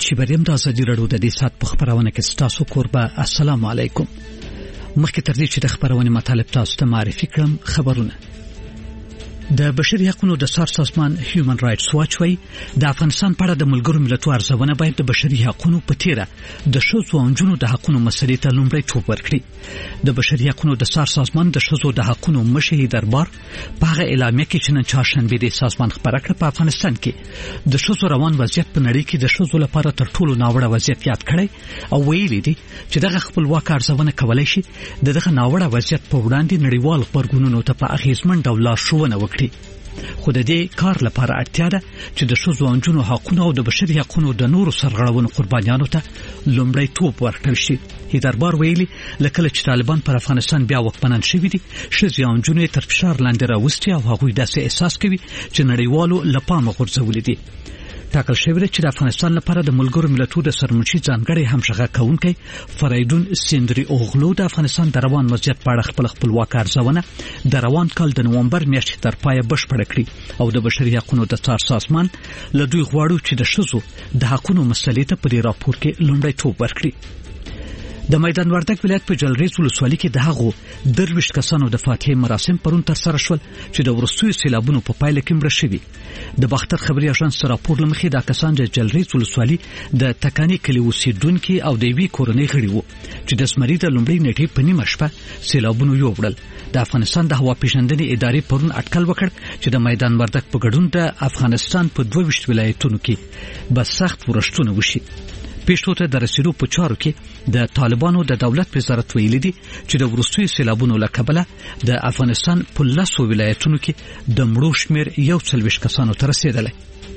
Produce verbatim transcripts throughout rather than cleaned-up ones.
شیبریم د ازادي راډیو د دې سات په خبرونه کې ستاسو قربا. السلام علیکم. مخکې تر دې چې د خبرونه مطالب تاسو ته معرفي کړم، خبرونه د بشري حقوقو د سار سازمان هیومن رائټس واچ وایي د افغانستان په اړه د ملګرو ملتونو ارزونه باید د بشري حقوقو په تیره د ښځو او نجونو د حقوقو مسلې ته لومړیتوب ورکړي. د بشري حقوقو د سار سازمان د ښځو د حقوقو مشهي دربار په هغه اعلامیه کې چې نن چهارشنبه د سازمان خبره کړه په افغانستان کې د ښځو روان وضعیت په نړۍ کې د ښځو لپاره تر ټولو ناوړه وضعیت یاد کړی او ویلي دي چې دغه خپلواک ارزونه کولای شي د دغه ناوړه وضعیت په وړاندې نړیوال غبرګونونو ته په اغیزمن ډول لارښوونه وکړي. خو د دې کار لپاره اړتیا ده چې د ښځو او نجونو حقوقو او د بشري حقوقو د نورو سرغړونو قربانیانو ته لومړیتوب ورکړل شي. هیدربار ویلي لکه چې طالبان پر افغانستان بیا وکمنان شوي دي، ښځې او نجونې تر فشار لاندې راوستي او هغوی داسې احساس کوي چې نړیوالو له پامه غورځولي دي. ټاکل شوی دی چې د افغانستان لپاره د ملګرو ملتونو د سرمنشي ځانګړي همغږي کوونکی فریدون سیندري اوغلو د افغانستان د روان وضعیت په اړه خپل خپلواک ارزونه د روان کال د نومبر میاشتې تر پایه بشپړه کړې او د بشري حقوقو د سار سازمان له دوی غواړي چې د ښځو د حقوقو مسلې ته په راپور کې لومړیتوب ورکړي. د میدان وردګ ولایت په جلریز ولسوالۍ کې د هغو درویشت کسانو د فاتحې مراسم پرون تر سره شول چې د ورستوي سیلابونو په پایله کې مړه شوي. د باختر خبري اژانس راپور لمخې دا کسان د جلریز ولسوالۍ د تکاني کلي اوسیدونکي او د وی کورنۍ غړي وو چې د زمري د لومړۍ نیټې په نیمه شپه سیلابونو یوړل. د افغانستان د هوا پیژندنې ادارې پرون اټکل وکړ چې د میدان وردګ په ګډون د افغانستان په دوه ویشت ولایتونو کې به سخت ورښتونه وشي. پیښو ته د رسیدو په چارو کې د طالبانو د دولت وزارت ویلي دي چې د ورستوي سیلابونو له کبله د افغانستان په لسو ولایتونو کې د مړو شمېر یو څلوېښت کسانو ته رسیدلی.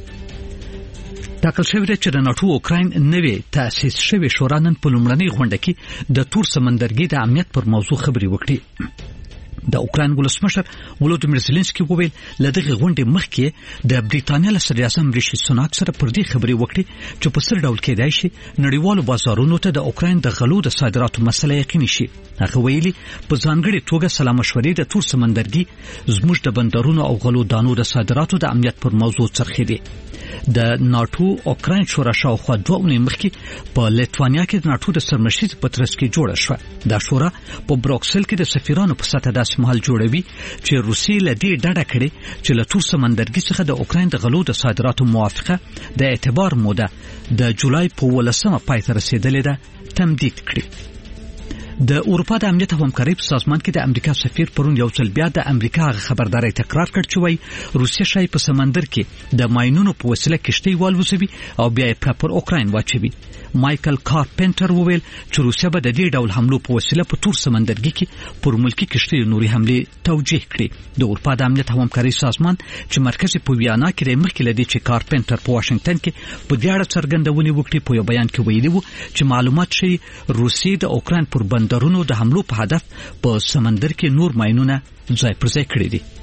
ټاکل شوی دی چې د ناټو اوکراین نوې تأسیس شوې شورا نن په لومړنۍ غونډه کې د تور سمندرګي د امنیت پر موضوع خبرې وکړي. د اوکراین ولسمشر ولودیمیر زيلنسکي وویل لدغه غونډې مخکې د بریټانیا له صدر اعظم ریشي سوناک سره پر دې خبرې وکړي چې په سر ډول کېدای شي نړیوالو بازارونو ته د اوکراین د غلو د صادراتو مسله یقیني شي. هغه ویلي په ځانګړي توګه سلا مشورې د تور سمندرګي زموږ د بندرونو او غلو دانو د صادراتو د امنیت پر موضوع څرخي دي. د ناټو اوکراین شورا شاوخوا دوه اونۍ مخکې په لیتوانیا کې د ناټو د سرمشرۍ په ترڅ کې جوړه شوه. دا شورا په بروکسل کې د سفیرانو په سطح داسې محل جوړوي چې روسیې له دې ډډه کړي چې له تور سمندرګي څخه د اوکراین د غلو د صادراتو موافقه د اعتبار موده د جولای په ولسمه پای ته رسیدلې ده تمدید کړي. د اروپا د امنیت او همکارۍ په سازمان کې د امریکا سفیر پرون یو ځل بیا د امریکا خبرداري تکرار کړ چې وایي روسیه شای په سمندر کې د ماینونو په وسیله کشتۍ والوزوي او بیا یې پر اوکراین واچوي. مایکل کارپنټر وویل چې روسیه به د دې ډول حملو په وسیله په تور سمندرګي کې پر ملکی کشتۍ نوري حمله توجیه کړي. د اروپا د امنیت او همکارۍ سازمان چې مرکز په ویانا کې د مخکې لدی چې کارپنټر په واشنگټن کې په دې اړه څرګندونې وکړي په یو بیان کې ویلي وو چې معلومات شي روسیه د اوکراین پر بندرونو د حملو په هدف په سمندر کې نور ماینونه ځای پر ځای کړی دي.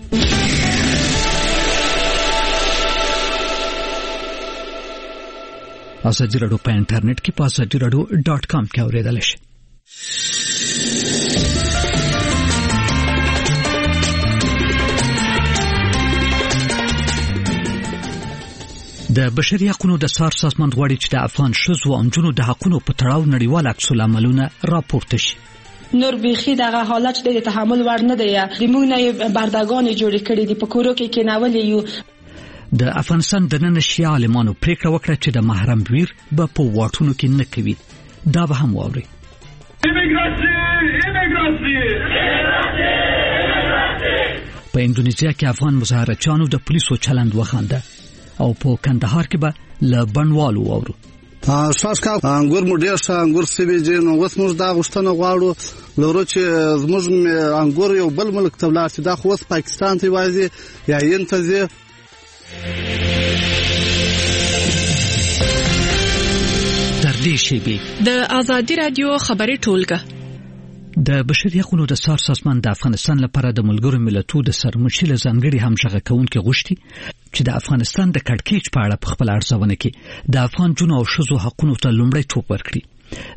ازادي راډیو په انټرنیټ کې په ازادي راډیو ډاټ کام کې اوریدل شي. د بشري حقوقو د سار سازمان غواړي چې د افغان ښځو او نجونو د حقوقو په تړاو نړیوال عکس العملونه راپورته شي. نور بیخي دغه حالت د تحمل ور نه دی. د موږ نه بردګان جوړ کړي دي په کورو کې کېناولې یو. د افغانستان د نن شیا عالمانو پریکړه وکړه چې د محرم ویر به په واټونو کې نه کوي. دا به هم واوري. په اندونیزیا کې افغان مظاهرچیانو د پولیسو چلند وخانده او په کندهار کې به ل بڼوالو واورو. اساس کا انګور مو ډیر ښه انګور سوي دي نو اوس موږ دا غوښتنه غواړو لورو چې زموږ انګور یو بل ملک ته ولاړ شي. دا خو اوس پاکستان ته وایي یا هند ته ځي. تر دې شی به د ازادي رادیو خبري ټولګه د بشري حقوقو د سار سازمان د افغانستان لپاره د ملګرو ملتونو د سرمشرۍ ځانګړي همغږي کوونکي غوښتي چې د افغانستان د کړکېچ په اړه په خپل ارزونه کې د افغان جنو او ښځو حقوقو ته لومړی ټوپ ورکړي.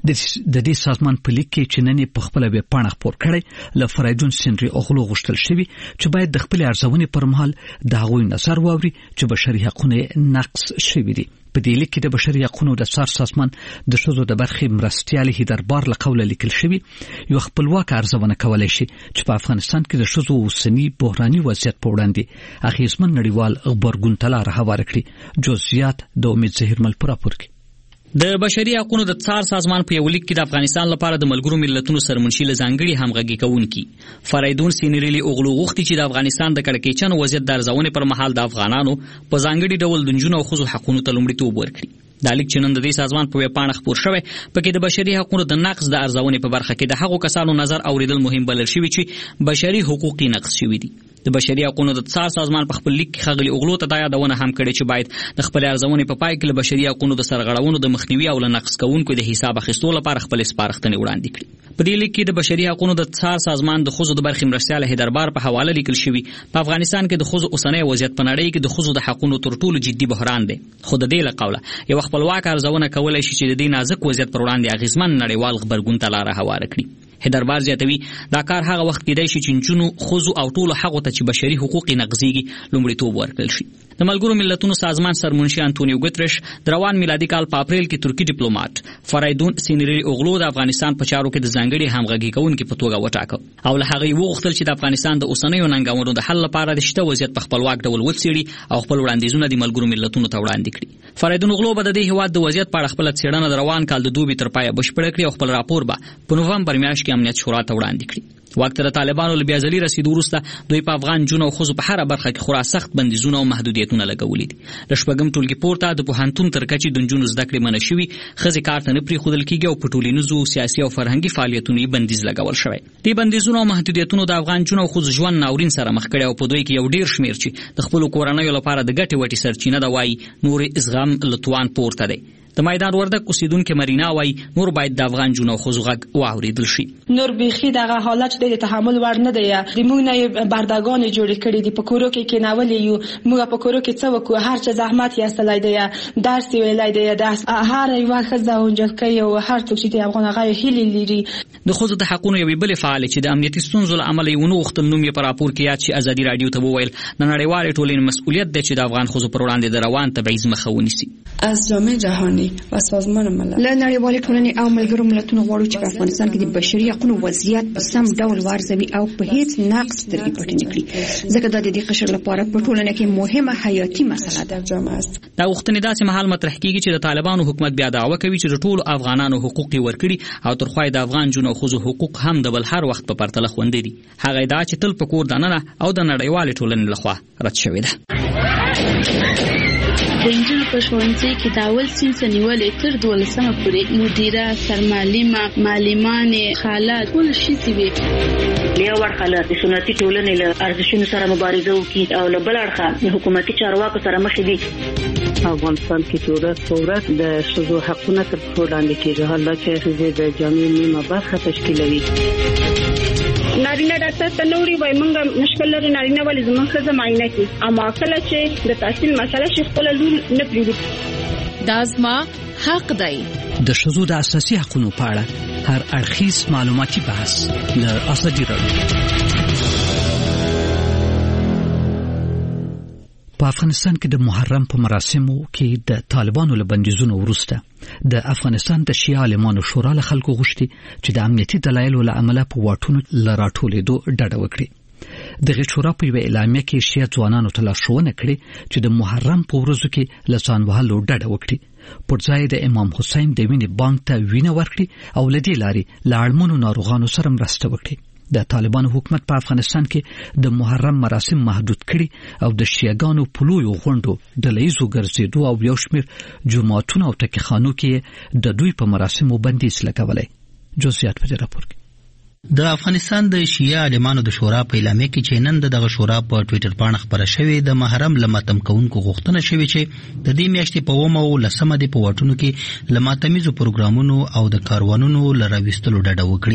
د دې سازمان په لیک کې چې نن په خپل ویب پاڼه خپور کړي له فریدون سینری اوغلو غوښتل شوی چې باید د خپل ارزونې پر مهال د هغوی نظر واوري چې بشري حقوقونه نقض شوي دي. په دې لیک کې د بشري حقوقو د څار سازمان د ښځو د برخې مرستیال هیدربار له قوله لیکل شوی یو خپلواک ارزونه کولای شي چې په افغانستان کې د ښځو اوسنی بحراني وضعیت په وړاندې اغیزمن نړیوال غبرګون ته لار هواره کړي. جزئیات د امید زهیرمل پر راپور کې. د بشري حقوقو د څار سازمان په یو لیک کې د افغانستان لپاره د ملګرو ملتونو سرمنشي له ځانګړي همغږي کوونکي فریدون سینری اوغلو غوښتي چې د افغانستان د کړکېچن وضعیت د ارزونې پر مهال د افغانانو په ځانګړي ډول د نجونو او ښځو حقوقو ته لومړیتوب ورکړي. دا لیک چې نن د دې سازمان په ویب پاڼه خپور شوی پکې د بشري حقوقو د نقض د ارزونې په برخه کې د هغو کسانو نظر اوریدل مهم بلل شوی چې بشري حقوق نقض شوي دي. د بشري حقوقو د څار سازمان په خپل لیک کې ښاغلي اوغلو ته دا یادونه هم کړې چې باید د خپل ارزونې په پای کې له بشري حقوقو د سرغړونو د مخنیوي او له نقض کوونکو د حساب اخیستو لپاره خپل سپارښتنې وړاندې کړي. په دې لیک کې د بشري حقوقو د څار سازمان د ښځو د برخې مرستیال هیدربار په حواله لیکل شوی په افغانستان کې د ښځو اوسنی وضعیت په نړۍ کې د ښځو د حقوقو تر ټولو جدي بحران دی. خو د دې له قوله یو خپلواک ارزونه کولای شي چې د دې نازک وضعیت پر وړاندې اغیزمن نړیوال غبرګون ته لار هواره کړي. هیدربار زیاتوي دا کار هغه وخت کېدای شي چې نجونو ښځو او ټولو هغو ته چې بشري حقوق نقضیږي لومړیتوب ورکړل شي. د ملګرو ملتونو سازمان سرمنشي انټونیو ګوتریش د روان میلادي کال په اپریل کې ترکی ډیپلوماټ فریدون سینری اوغلو د افغانستان په چارو کې د ځانګړي همغږي کوونکي په توګه وټاکه او له هغه یې وغوښتل چې د افغانستان د اوسنیو ننګونو د حل لپاره د شته وضعیت په خپلواک ډول وڅېړي او خپل وړاندیزونه د ملګرو ملتونو ته وړاندې کړي. فریدون اوغلو به د دې هېواد د وضعیت په اړه خپله څېړنه د روان کال د دوبي تر پایه بشپړه کړي او خپل راپور به په نومبر میاشت کې امنیت شورا ته وړاندې کړي. وخت د طالبانو له بیا ځلي رسیدو وروسته دوی په افغان جنو او ښځو په هره برخه کې خورا سخت بندیزونه او محدودیتونه لګولي دي. له شپږم ټولګي پورته د پوهنتون تر کچې د نجونو زده کړې منع شوي، ښځې کار ته نه پرېښودل کېږي او په ټولنیزو سیاسي او فرهنګي فعالیتونو یې بندیز لګول شوی. دې بندیزونو او محدودیتونو د افغان جنو او ښځو ژوند ناورین سره مخ کړی او په دوی کې یو ډېر شمېر چې د خپلو کورنیو لپاره د ګټې وټې سرچینه ده وایي نورې زغم له توان پورته دی. د میدان وردک اوسیدونکې مرینا وایي نور باید د افغان جنو او ښځو غږ واورېدل شي. نور بیخي دغه حالت د تحمل وړ نه دی. د موږ نه بردګانې جوړې کړي دي، په کورو کې کېنولي یو، موږ په کورو کې څه وکړو، هر څه زحمت یې ایستلی دی، درس یې ویلی دی، هر یوه ښځه او نجلۍ او هر څوک چې د افغان هغه هیلې لري. د ښځو د حقونو یوې بلې فعالې چې د امنیتي ستونزو له امله یې ونه غوښتل نوم یې په راپور کې یاد شي، ازادي راډیو ته وویل د نړیوالې ټولنې مسؤلیت دی چې د افغان ښځو پر وړاندې د روان تبعیض مخه ونیسي. از جامعه جهانی و سازمان ملل له نړیوالې ټولنې او ملګرو ملتونو غواړو چې په افغانستان کې د بشري حقوقو وضعیت په سم ډول وارزوي او په هیڅ نقص سترګې پټې نه کړي، ځکه دا د دې قشر لپاره په ټولنه کې مهمه حیاتي مسله ده. دا غوښتنې داسې مهال مطرح کېږي چې د طالبانو حکومت بیا دعوه کوي چې د ټولو افغانانو حقوق یې ورکړي او تر خوا د افغان جنو او ښځو حقوق هم د بل هر وخت په پرتله خوندي دي. هغه ادعا چې تل په کور دننه او د نړیوالې ټولنې لخوا رد شوې ده. د انجونو په ښوونځي کې د اول صنف نیولې تر دولسمه پورې مدیره، سرمعلمه، معلمانې، خاله ټول ښځې وې. له یو اړخه له سنتي ټولنې له ارزښتونو سره مبارزه وکړي او له بل اړخه د حکومتي چارواکو سره مخ دي. افغانستان کې چې ورځ په ورځ د ښځو حقونه تر پښو لاندې کېږي، حالا چې ښځې د جامعې نیمه برخه تشکیلوي. نارینه ډاکټر ته نوړي وای مونږ مشکل لري، نارینه ولې زموږ ښځه معاینه کوي، اما کله چې د تحصیل مسله شي خپل لور نه پریږدي. دا زما حق دی. د ښځو د اساسي حقوقو په اړه هر اړخیز معلوماتي بحث له ازادي راډیو. په افغانستان کې د محرم په مراسمو کې د طالبانو له بندیزونو وروسته د افغانستان د شیعه عالمانو شورا له خلکو غوښتي چې د امنیتي دلایلو له امله په واټونو له راټولېدو ډډه وکړي. دغه شورا په یوه اعلامیه کې شیعه ځوانانو ته لارښوونه کړې چې د محرم په ورځو کې له ځان وهلو ډډه وکړي، پر ځای د امام حسین د وینې بانک ته وینه ورکړي او له دې لارې له اړمنو ناروغانو سره مرسته وکړي. د طالبانو حکومت په افغانستان کې د محرم مراسم محدود کړي او د شیعهګانو په لویو غونډو، ډلهییزو ګرځېدو او یو شمېر جوماتونو او ټکیخانو کې د دوی په مراسمو بندیز لګولی. جزئیات په دې راپور کې. د افغانستان د شیعه عالمانو د شورا په اعلامیه کې چې نن دغه شورا په ټویټر باندې خبره شوې د محرم لماتم کوونکو غوښتنه شوې چې د دې میاشتې په اومه او لسمه د په واټونو کې لماتمیزو پروګرامونو او د کاروانونو لراويستلو ډډه وکړي.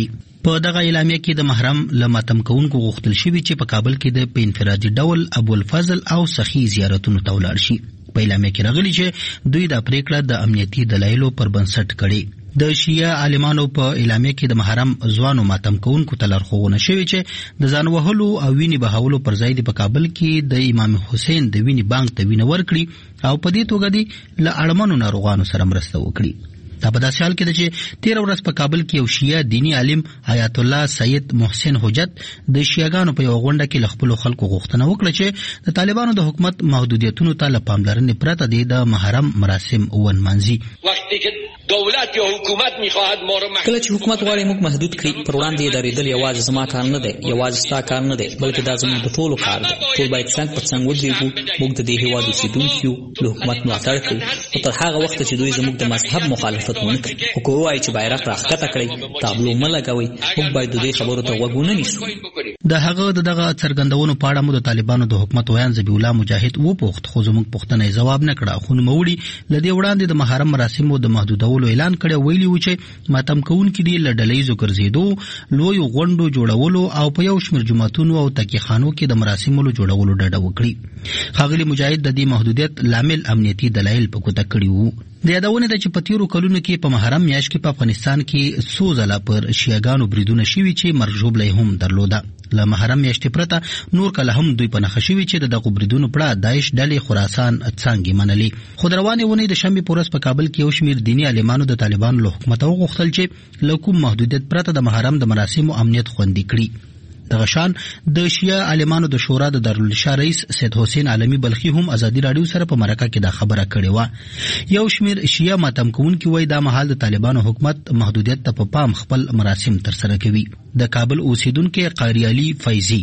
په دغه اعلامیه کې د محرم له ماتم کوونکو غوښتل شوي چې په کابل کې د په انفرادي ډول ابوالفضل او سخي زیارتونو ته ولاړ شي. په اعلامیه کې راغلي چې دوی دا پریکړه د امنیتي دلایلو پر بنسټ کړې. د شیعه عالمانو په اعلامیه کې د محرم ځوانو ماتم کوونکو ته لارښوونه شوې چې د ځان وهلو او وینې بهولو پر ځای د په کابل کې د امام حسین د وینې بانک ته وینه ورکړي او په دې توګه د له اړمنو ناروغانو سره مرسته وکړي. دا په داسې حال کې ده چې تیر ورځ په کابل کې یو شیعه دینی عالم آیت الله سید محسن حجت د شیعاګانو په یو غونډه کې له خپلو خلکو غوښتنه وکړه چې د طالبانو د حکومت محدودیتونو ته له پاملرنې پرته د محرم مراسم ونمانځي. وقتی که دولت یا حکومت میخواهد ما رو کله چې حکومت غواړي موږ محدود کړي، پر وړاندې درېدل یوازې زما کار نه دی، یوازې ستا کار نه دی، بلکې دا زموږ د ټولو کار دی. ټول باید څنګ په څنګ ودرېږو. موږ د دې هېواد اوسېدونکي یو، د حکومت ملاتړ کوو، خو تر هغه وخته چې دوی زموږ د مذهب مخالفت ونه کړي. خو که ووایي چې بیرغ راښکته کړئ، تابلو مه لګوئ، موږ باید د دې خبرو ته غوږ ونه نیسو. د هغه د دغه څرګندونو په اړه مو د طالبانو د حکومت ویان ذبیح الله مجاهد وپوښت، خو زموږ پوښتنه یې ځواب نه کړه. خو نوموړي له دې وړاندې د محرم مراسمو د محدودولو اعلان کړی، ویلي و چې ماتم کوونکي دي له ډلهییزو ګرځېدو، لویو غونډو جوړولو او په یو شمېر جوماتونو او تکیخانو کې د مراسمو جوړولو ډډه وکړي. ښاغلي مجاهد د دې محدودیت لامل امنیتي دلایل په ګوته کړي وو. د یادونه ده چې په تیرو کلونو کې په محرم میاشت کې په افغانستان کې څو ځله پر شیعاګانو بریدونه شوي چې مرګ ژوبله یې هم درلوده. له محرم میاشتې پرته نور کله هم دوی په نښه شوي چې د دغو بریدونو پړه داعش ډلې خراسان څانګې منلې. خو د روانې اونۍ د شنبې په ورځ په کابل کې یو شمېر دیني عالمانو د طالبانو له حکومته وغوښتل چې له کوم محدودیت پرته د محرم د مراسمو امنیت خوندي کړي. دغه شان د شیعه عالمانو د شورا د دارالانشا رئیس سید حسین عالمي بلخي هم ازادي راډیو سره په مرکه کې دا خبره کړې وه. یو شمېر شیعه ماتم کوونکي وایي دا مهال د طالبانو حکومت محدودیت ته په پام خپل مراسم ترسره کوي. د کابل اوسیدونکي قاری علي فیضي: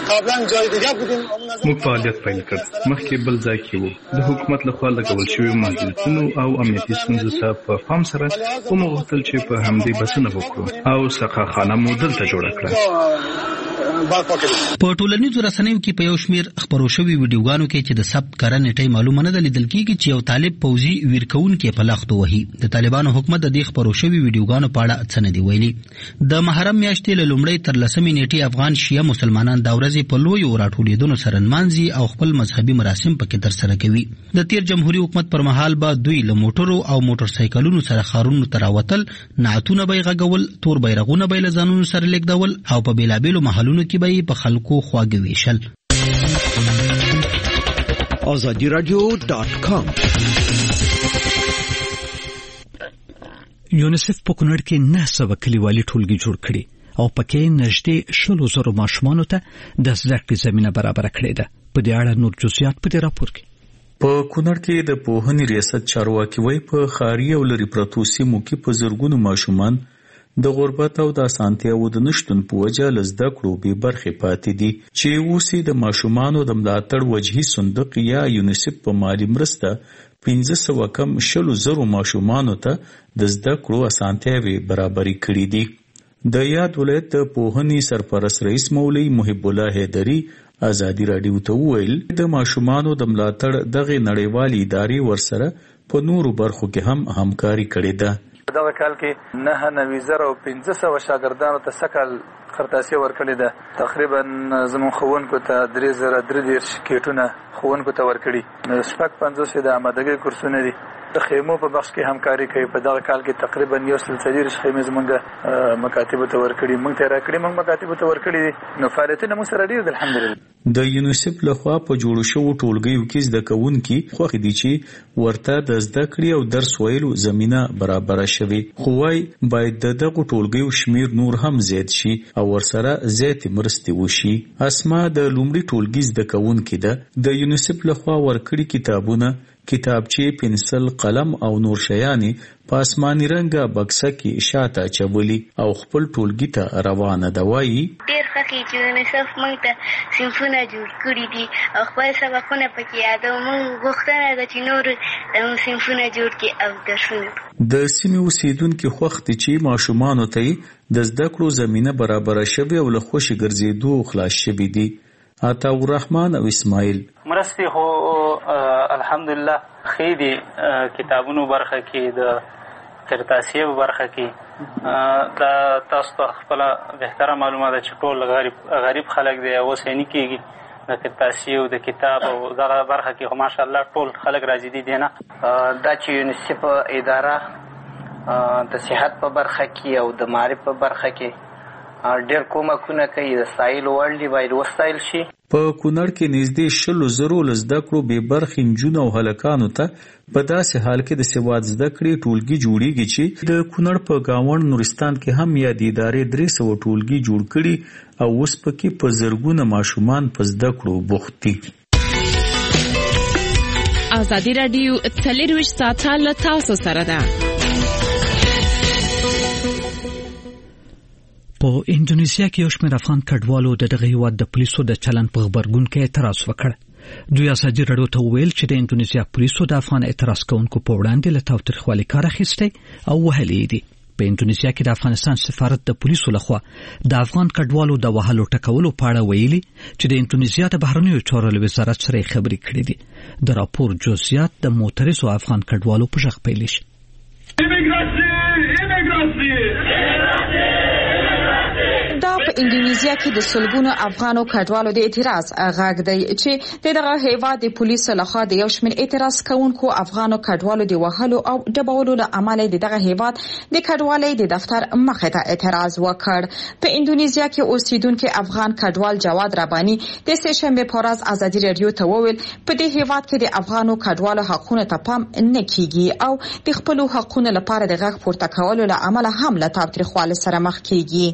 موږ فعالیت پیل کړ، مخکې بل ځای کې وو. د حکومت لخوا لګول شوي محدودیتونو او امنیتي ستونزو ته په پام سره ومو غوښتل چې په همدې بسنه وکړو او سقاخانه مو دلته جوړه کړه. په ټولنیزو رسنیو کې په یو شمېر خپرو شوي ویډیوګانو کې چې د ثبت کړه نیټه معلومه نه ده، لیدل کېږي چې یو طالب پوځي ویرکوونکی په لختو وهي. د طالبانو حکومت د دې خپرو شوي ویډیوګانو په اړه څه نه دي ویلي. د محرم میاشتې له لومړۍ تر لسمې نیټې افغان شیعه مسلمانان دا ورځې په لویو راټولېدنو سره نمانځي او خپل مذهبي مراسم پکې ترسره کوي. د تیر جمهوریت حکومت پر مهال به دوی له موټرو او موټر سایکلونو سره ښارونو ته راوتل، نعتونه به یې غږول، تور بیرغونه به یې له ځانونو سره لیږدول او په بېلابېلو محلونو کې به یې په خلکو خواږه ویشل. آزادی رادیو ډاټ کام. یونیسف په کونړ کې نه سوه کلیوالي ټولګي جوړ کړي او پکې نږدې شلو زرو ماشومانو ته د زده کړې زمینه برابره کړې ده. په دې اړه نور جزئیات په دې راپور کې. په کونړ کې د پوهنې ریاست چارواکي وایي په ښاري او لرې پرتو سیمو کې په زرګونو ماشومان د غربت او د اسانتیاوو د نشتون په وجه له زده کړو بې برخې پاتې دي، چې اوس یې د ماشومانو د ملاتړ وجهي صندوق یا یونیسف په مالي مرسته پنځه سوه کم شلو زرو ماشومانو ته د زده کړو اسانتیاوې برابرې کړي دي. د یاد ولایت د پوهنې سرپرست رئیس مولوي محب الله حیدري ازادي راډیو ته وویل د ماشومانو د ملاتړ دغه نړیوالې ادارې ورسره په نورو برخو کې هم همکاري کړې ده. دغه کال کې نه نوي زره او پنځه سوه شاګردانو ته سکل خرطاسي ورکړې ده. تقریبا زموږ ښوونکو ته درې زره درې دېرش کیټونه ښوونکو ته ورکړي. شپږ پنځوس یې د آمادګۍ کورسونه دي. د خیمو په بخش کې همکاري کوي. په دغه کال کې تقریبا یو سل څلېرویشت خیمې زموږ مکاتبو ته ورکړي. موږ ته یې راکړي، موږ مکاتبو ته ورکړي دي. نو فعالیتونه موږ سره ډېر دي الحمدلله. د یونیسف لخوا په جوړو شوو ټولګیو کې زده کوونکي خوښ دي چې ورته د زده کړې او درس ویلو زمینه برابره شوي، خو وايي باید د دغو ټولګیو شمیر نور هم زیات شي او ورسره زیاتې مرستې وشي. اسما د لومړي ټولګي زده کوونکي ده. د یونیسف لخوا ورکړي کتابونه، کتابچې، پنسل، قلم او نور شیانې په آسماني رنګه بکسه کې شاته اچولي او خپل ټولګي ته روانه ده. وایي ډېر خوښ چې یونیسف موږ ته صنفونه جوړ کړي دي او خپل سبقونه پکې یادوو. موږ غوښتنه ده چې نور صنفونه جوړ کړي او درسونه. د سیمې اوسیدونکي خوښ دي چې ماشومانو ته د زده کړو زمینه برابره شوې او له خوشي ګرځېدو خلاص شوي دي. عطاء الرحمن او اسماعیل: مرستې خو الحمدلله ښې دي. کتابونو برخه کې، د کرتاسیو برخه کې دا تاسو ته خپل بهتره معلومه ده چې ټول غریب غریب خلک دی اوس یې نه کېږي د کتاسي او د کتاب او دغه برخه کې خو ماشاءالله ټول خلک راځي دي دی نه دا چې یونیسیف اداره د صحت په برخه کې او د معرف په برخه کې ډېر کومکونه کوي د سایل ورلډ باید وسایل شي. په کونړ کې نږدې شلو زرو له زده کړو بې برخې نجونو او هلکانو ته په داسې حال کې د سواد زده کړې ټولګي جوړیږي چې د کونړ په ګاونډ نورستان کې هم یادې ادارې درې سوه ټولګي جوړ کړي او اوس پکې په زرګونه ماشومان په زده کړو بوخت دي. ازادي راډیو څلرویشت ساعته له تاسو سره ده. په انډونیزیا کې یو شمېر افغان کډوالو د دغه هیواد د پولیسو د چلند په غبرګون کې اعتراض وکړ. دوی ازادي راډیو ته وویل چې د انډونیزیا پولیسو د افغان اعتراض کوونکو په وړاندې له تاوتریخوالي کار اخیستی او وهلي دي. په انډونیزیا کې د افغانستان سفارت د پولیسو لخوا د افغان کډوالو د وهلو ټکولو په اړه ویلي چې د انډونیزیا د بهرنیو چارو له وزارت سره خبرې کړې دي. د راپور جزئیات د معترضو افغان کډوالو په غږ پیل شي. دا په انډونیزیا کې د سلګونو افغانو کډوالو د اعتراض غږ دی چې دغه هیواد د پولیسو لخوا د یو شمېر اعتراض کوونکو افغانو کډوالو د وهلو او ډبولو له امله د دغه هیواد د کډوالۍ د دفتر مخې ته اعتراض وکړ. په انډونیزیا کې اوسیدونکو افغان کډوال جواد رباني د سه شنبه په ورځ ازادي راډیو ته وویل په دې هیواد کې د افغانو کډوالو حقوقو ته پام نه کیږي او د خپل حقوقو لپاره د غږ پورته کولو له امله هم له تاوتریخوالي سره مخ کیږي.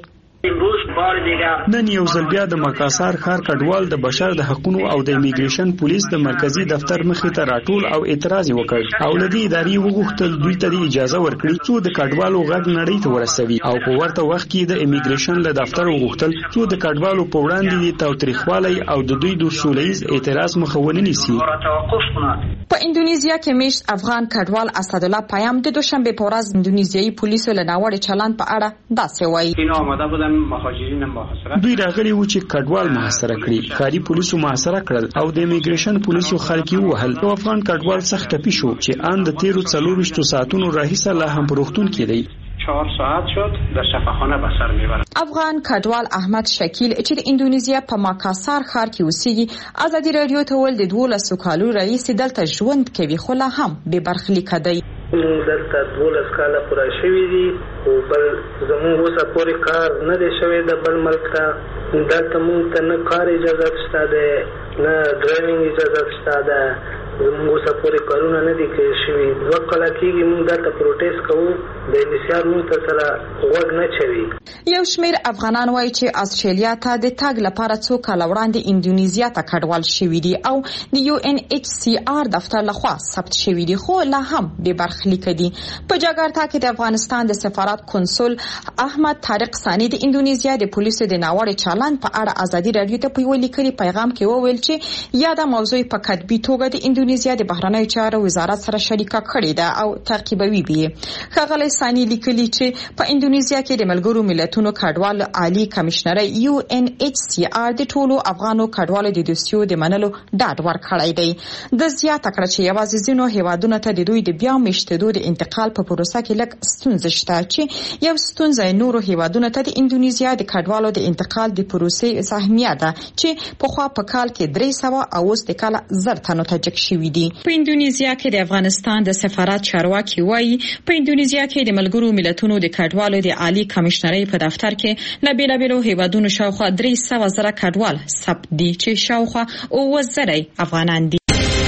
نن یو ځل بیا د مکاسار ښار کډوال د بشر د حقوقو او د امیګریشن پولیس د مرکزی دفتر مخې ته راټول او اعتراض وکړ او لدی اداري وغوښتل دوی ته اجازه ورکړي چې د کډوالو غږ نړۍ ته ورسوي او په ورته وخت کې د امیګریشن له دفتر وغوښتل چې د کډوالو په وړاندې د تاوتریخوالي او د دوی د سولهییز اعتراض مخه ونیسي. په انډونیزیا کې میشت افغان کډوال اسد الله پیام د دوشنبه په ورځ انډونیزیایي پولیسو له ناوړه چلند په اړه داسې وایي. دوی راغلي و چې کډوال محاصره کړي. ښاري پولیسو محاصره کړل او د امیګریشن پولیسو خلک یې وهل. یو افغان کډوال سخت ټپي شو چې ان د تیرو څلورویشتو ساعتونو راهیسه لا هم په روغتون کې دی. چهار ساعت شد در شفاخانه به سر میبرد. افغان کډوال احمد شکیل چې د انډونیزیا په ماکاسار ښار کې اوسېږي ازادي راډیو ته ویل د دولسو کالو رئیس دلته ژوند کوي خو لا هم بې برخلیکه دی. دلته دولس کاله پوره شوي دي خو بل زموږ اوسه پورې کار نه دی شوی د بل ملک ته. دلته موږ ته نه کار اجازت شته دی نه ډرایوینګ اجازت شته ده. زموږ اوسه پورې کارونه نه دي کړی شوي. دوه کاله کېږي موږ دلته پروټیسټ کوو د انحصار موږ ته سره غوږ نه چوي. یو شمېر افغانان وایي چې استرالیا ته د تګ لپاره څو کاله وړاندې انډونیزیا ته کډوال شوي دي او د یو ان ایچ سی آر دفتر لخوا ثبت شوي دي خو لا هم بې برخلیکه دي. په جاکارتا کې د افغانستان د سفارت کنسول احمد طارق ثاني د انډونیزیا د پولیسو د ناوړه چلند په اړه ازادي راډیو ته په یو لیکلي پیغام کې وویل چې یاده موضوع په کتبي توګه د انډونیزیا د بهرنیو چارو وزارت سره شریکه کړې ده او تعقیبوي به. ښاغلی ثاني لیکلي چې په انډونیزیا کې د ملګرو ملتونو کډوال عالی کمشنري یو ان ایچ سی آر د ټولو افغانو کډوالو د دوسیو د منلو ډاډ ورکړی دی. د زیاته کړه چې یوازې ځینو هیوادونو ته د دوی د بیا میشتېدو د انتقال په پروسه کې لږ ستونزې شته چې یو ستونزه نورو هیوادونو ته د انډونیزیا د کډوالو د انتقال د پروسې سهمیه ده چې په خوا په کال کې درې سوه او اوس د کال زر تنو ته جګ شوي دي. په انډونیزیا کې د افغانستان د سفارت چارواکي وایي په انډونیزیا کې د ملګرو ملتونو د کډوالو د عالی کمشنري په دفتر کې له بیلابیلو هیوادونو شاوخوا درې سوه زره کډوال ثبت دي چې شاوخوا اووه زره افغانان دي.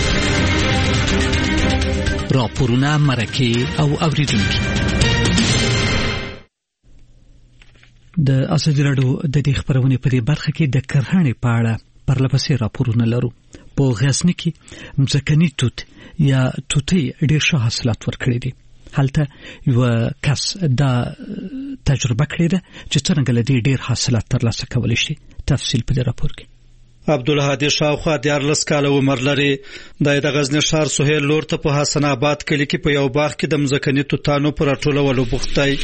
راپورونه مرکه او اوریدونکي د ازادي راډیو د دې خبرونې په دې برخه کې د کرهڼې په اړه پرلپسې راپورونه لرو. په غزني کې مځکني توت یا توتي ډېر ښه حاصلات ورکړي دي. هلته یو کس دا تجربه کړې ده چې څنګه له دې ډېر حاصلات ترلاسه کولی شي. تفصیل په دې راپور کې. عبدالهادي شاوخوا دیارلس کاله عمر لري. د غزني ښار سهیل لور ته په حسن آباد کلي کې په یو باغ کې د مځکني توتانو پر راټولولو بوخت دی.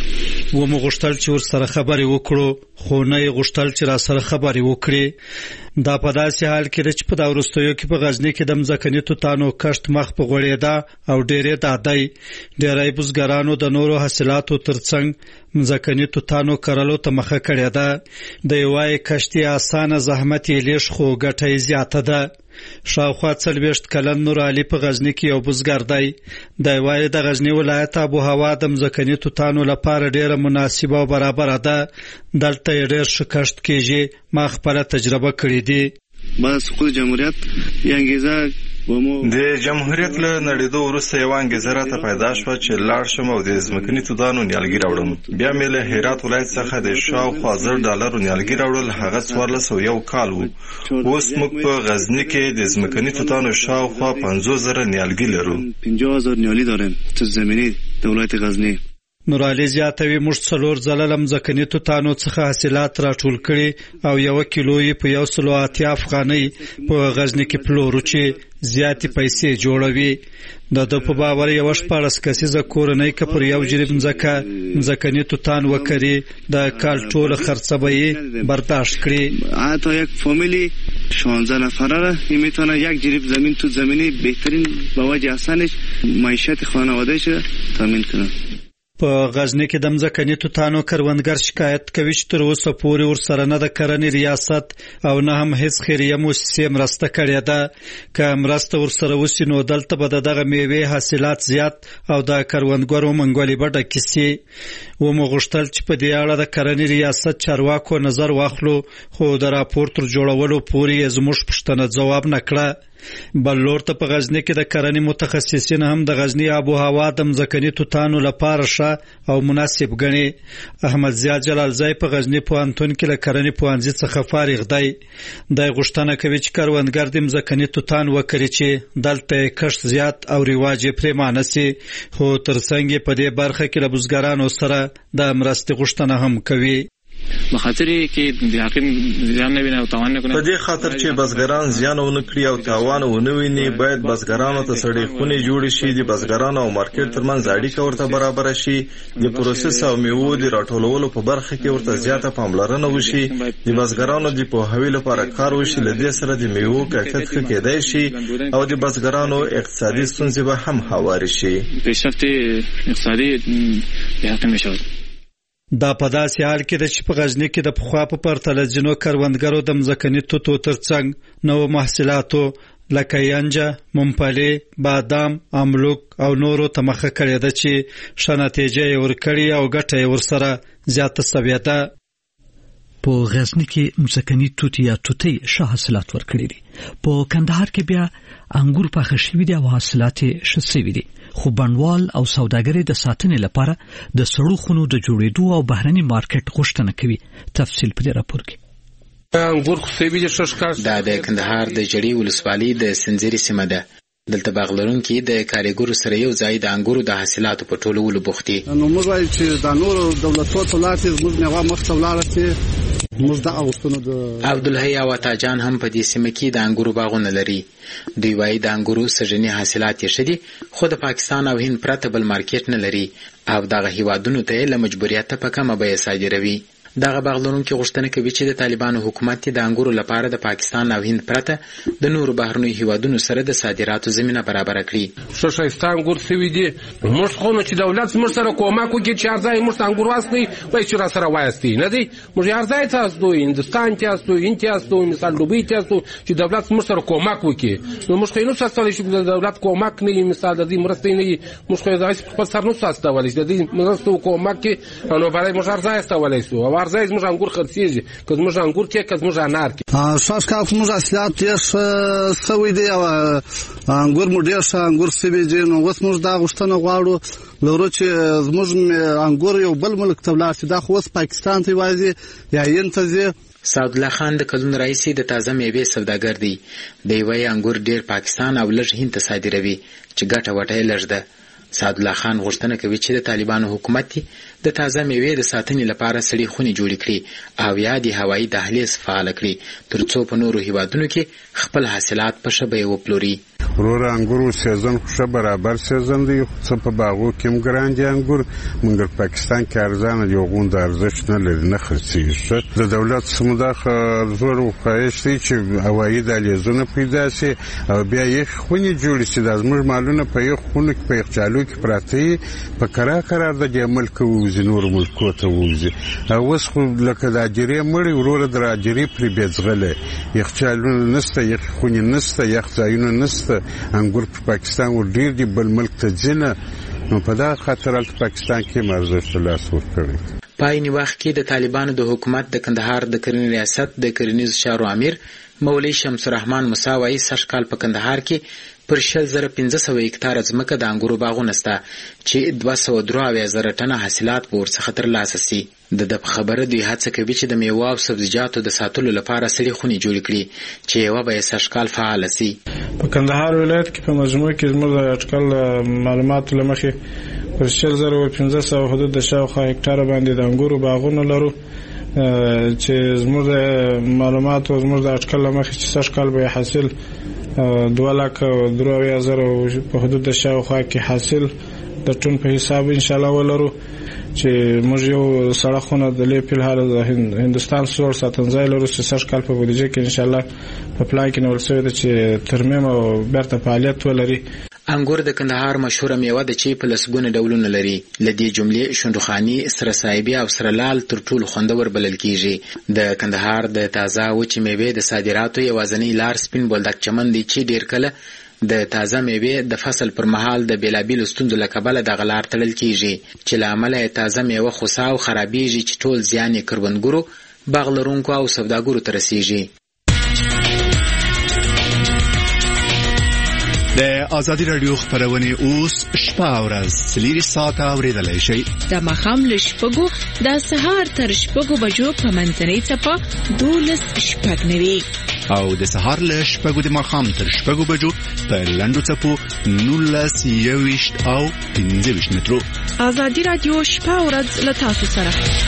و مو غوښتل چې ور سره خبرې وکړو خو نه یې غوښتل چې را سره خبرې وکړي. دا په داسې حال کې چې په دا وروستیو کې په غزني کې د مځکني توتانو کښت مخ په غوړېدا او ډېرې دادی ډېری بزګرانو د نورو حاصلاتو ترڅنګ مځکني توتانو کرلو ته مخه کړې ده د یوای کښت یې اسانه زحمت یې لیش خو ګټه یې زیاته ده شاوخوا څلوېښت کلن نور علي په غزني کې یو بزګر دی دی وایي د غزني ولایت آب و هوا د مځکني توتانو لپاره ډېره مناسبه او برابره ده دلته یې ډېر ښه کښت کېږي ما خپله تجربه کړې دي بعد سقوط جمهوریت یې انګیزه د جمهوریت له نړیدو وروسته یو انګیزه راته پیدا شوه چې لاړ شم او د ځمکني توتانو نیالګي راوړم بیا مې له هرات ولایت څخه د شاوخوا زر ډالرو نیالګي راوړل هغه څوارلس سوه یو کال و اوس موږ په غزني کې د ځمکني توتانو شاوخوا پنځوس زره نیالګي لرو پنځه زره نیالګي داریم چې زمینی د ولایت غزني نور علي زیاتوي موږ څلور ځله له مځکني توتانو څخه حاصلات راټول کړي او یو کیلو یې په یو سلو اتیا افغانۍ په غزني کې پلورو چې زیاتې پیسې جوړوي د ده په باور یوه شپاړس کسیزه کورنۍ که پر یو جریب مځکه مځکني توتان وکري د کال ټوله خرڅه به یې برداشت کړي حتی یک فامیلی شانزده نفره را میتونه یک جریب زمین تو زمینی بهترین با وجه احسنش معیشت خانوادهش تامین کنه په غزني کې د مځکني توتانو کروندګر شکایت کوي چې تر اوسه پورې ورسره نه د کرنې ریاست او نه هم هیڅ خیریه موسسې مرسته کړې ده که مرسته ورسره وسي نو دلته به د دغه میوې حاصلات زیات او د کروندګرو منګولې به ډکې سي ومو غوښتل چې په دې اړه د کرنې ریاست چارواکو نظر واخلو خو د راپور تر جوړولو پورې یې زموږ پوښتنه ځواب نه کړه بل لور ته په غزني کې د کرنې متخصصین هم د غزني آب و هوا د مځکني توتانو لپاره ښه او مناسب ګڼي احمد زیاد جلالزی په غزني پوهنتون کې له کرنې پوهنځي څخه فارغ دی دی غوښتنه کوي چې کروندګر د مځکني توتان وکري چې دلته یې کښت زیات او رواج یې پرېمانه سي خو ترڅنګ یې په دې برخه کې له بزګرانو سره د مرستې غوښتنه هم کوي بخاطر کې د حقیم زیان نه ویني او تاوان نه کوي په دې خاطر چې بزګران زیان ونه کړي او تاوان ونه ویني باید بزګرانو ته سړې خونې جوړې شي د بزګرانو او مارکیټ ترمنځ اړیکه ورته برابر شي د پروسس او میوو د راټولولو په برخه کې ورته زیاته پاملرنه وشي د بزګرانو د پوهاوي لپاره کار وشي لدې سره د میوو کیفیت ښه کېدای شي او د بزګرانو اقتصادي ستونزې به هم هوارې شي پیشرفت اقتصادي د حقیم شود دا په داسې حال کې ده چې په غزني کې د پخوا په پرتله ځینو کروندګرو د مځکني توتو ترڅنګ نوو محصولاتو لکه ینجه، ممپلی، بادام، املوک او نورو ته مخه کړې ده چې ښه نتیجه یې ورکړې او ګټه یې ورسره زیاته سوې ده. په غزني کې مځکني توت یا توتۍ ښه حاصلات ورکړي دي. په کندهار کې بیا انګور پاخه شوي دي او حاصلات یې ښه سوي دي. خو بڼوال او سوداګري د ساتنې لپاره د سړو خونو د جوړېدو او بهرني مارکیټ غوښتنه کوي. تفصیل په دې راپور کې. انګور خو سوي دي ښه ښکار. دا د کندهار د جړې ولسوالۍ د سنځري سیمه ده. دلته باغ لرونکي د کارګرو سره یو ځای د انګورو د حاصلاتو په ټولولو بوخت دي. نو موږ وایو چې د نورو دولتونو ته لاړ شي زموږ میوه مخته ولاړه شي. موږ د اوستونو د عبدالحی او تاجان هم په دې سیمه کې د انګورو باغونه لري. دوی وایي د انګورو سږني حاصلات یې ښه دي خو د پاکستان او هند پرته بل مارکیټ نه لري او دغه هیوادونو ته یې له مجبوریته په کمه بیه صادروي. دغه باغ لرونکي غوښتنه کوي چې د طالبانو حکومت د انګورو لپاره د پاکستان او هند پرته د نورو بهرنیو هیوادونو سره د صادراتو زمینه برابر کړي. ښه ښایسته انګور سوي دي. موږ خو نو چې دولت موږ سره کومک وکړي چې هر ځای موږ ته انګور واستوي وایي چې را سره وایستي نه دی. موږ هر ځای ته استو هندوستان ته استو هند ته استو مثال دوبۍ ته استو چې دولت موږ سره کومک وکړي. نو موږ خو نو ساستلی شو د دولت کومک نه وي مثال د دې مرستې نه وي موږ خو ځای په خپل سر نو ساستولی د دې مرستو کومک کې نو برای موږ هر ځای استولی سو او هر ځای موږ انګور خرڅېږي که زموږ انګور کې که زموږ انار کې. ښه کار زموږ حاصلات ډېر ښه سوي دي او انګور مو ډېر ښه انګور سوي دي. نو اوس موږ دا غوښتنه غواړو لرو چې زموږ انګور یو بل ملک ته ولاړ شي. دا خو اوس پاکستان ته یوازې یا هند ته ځي. سعدالله خان د کلونو راهیسې د تازه میوې سوداګر دی. دی وایي انګور ډېر پاکستان او لږ هند ته صادروي چې ګټه وټه یې لږ ده. سعدالله خان غوښتنه کوي چې د طالبانو حکومت د تازه میوې د ساتنې لپاره سړې خونې جوړې کړي او یا د هوایي دهلیز فعال کړي ترڅو په نورو هیوادونو کې خپل حاصلات په ښه بیه وپلوري. ورور انګورو سیزن خو برابر سیزن دی څه په باغو کې هم ګران دي انګور مګر پاکستان کې ارزانه دی غوند ارزښت نه لري نه خرڅېږي. د دولت سمداخه زور او خواهش دی چې هوایي دهلیزونه پیدا شي او بیا یې خونې جوړ شي د زموږ مالونه په یو خونه کې په یخچالو کې پراته په کرا قرار د ملک وزي نور ملکو ته وزي او اوس خو لکه د اجرې مړي ورور د اجرې پر بیځغله یخچالونه نسته یخ خونې نسته یخ ځایونه نسته انګور په پاکستان ور ډیر دی بل ملک ته ځنه نو په دا خاطر ال پاکستان کې مرزش لاس ور کړی. پایني وخت کې د طالبانو د حکومت د کندهار د کرنې ریاست د کرنیز چارو امیر مولوی شمس الرحمن مساوي سږ کال په کندهار کې پر شل زره پنځه سوه هکتاره ځمکه د انګورو باغونه سته چې دوه سوه درې اویا زره ټنه حاصلات به ورڅخه ترلاسه سي. د ده په خبره دوی هڅه کوي چې د میوه او سبزیجاتو د ساتلو لپاره سړې خونې جوړې کړي چې یوه به یې سږ کال فعاله سي. په کندهار ولایت کې په مجموع کې زموږ د اټکل معلوماتو له مخې پر شل زره پنځه سوه حدود د شاوخوا هکتاره باندې د انګورو باغونه لرو چې زموږ د معلوماتو زموږ د اټکل له مخې چې سږ کال به حاصل دوه لکه درې اویا زره په حدود د شاوخوا کې حاصل د ټن په حساب انشاءالله ولرو چې موږ یو سړه خونه د لې په حال د هندستان سور ساتنځای لرو چې سږ کال په بودیجه کې انشاءالله په پلان کې نول شوی دی چې ترمیم او بیرته فعالیت ولري. انګور د کندهار مشهوره میوه ده چې په لسګونه ډولونه لري. له دې جملې شندوخاني، سره صایبي او سره لال تر ټولو خوندور بلل کیږي. د کندهار د تازه وچې میوې د صادراتو یوازینی لار سپین بولدک چمن دی چې ډیر کله د تازه میوې د فصل پر مهال د بیلابیلو ستونزو له کبله دغه لار تړل کیږي چې له امله یې تازه میوه خوسا او خرابیږي چې ټول زیان یې کروندګرو، باغ لرونکو او سوداګرو ته رسیږي. د آزادي رادیو خبرونه اوس شپه او ورځ سلیری ساعت اوریدلای شي. د مخام له شپږو د سهار تر شپږو بجو په منځنۍ څپه دولس شپږ نوي او د سهار له شپږو د مخام تر شپږو بجو په لندو څپو نولس یويشت او پنځه ویشت مترو. آزادي رادیو شپه او ورځ له تاسو سره.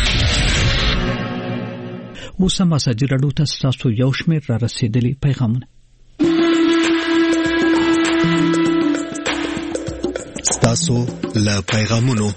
اوس هم آزادي رادیو ته تاسو یو شمېر را رسیدلی پیغامونه. ستاسو له پیغامونو.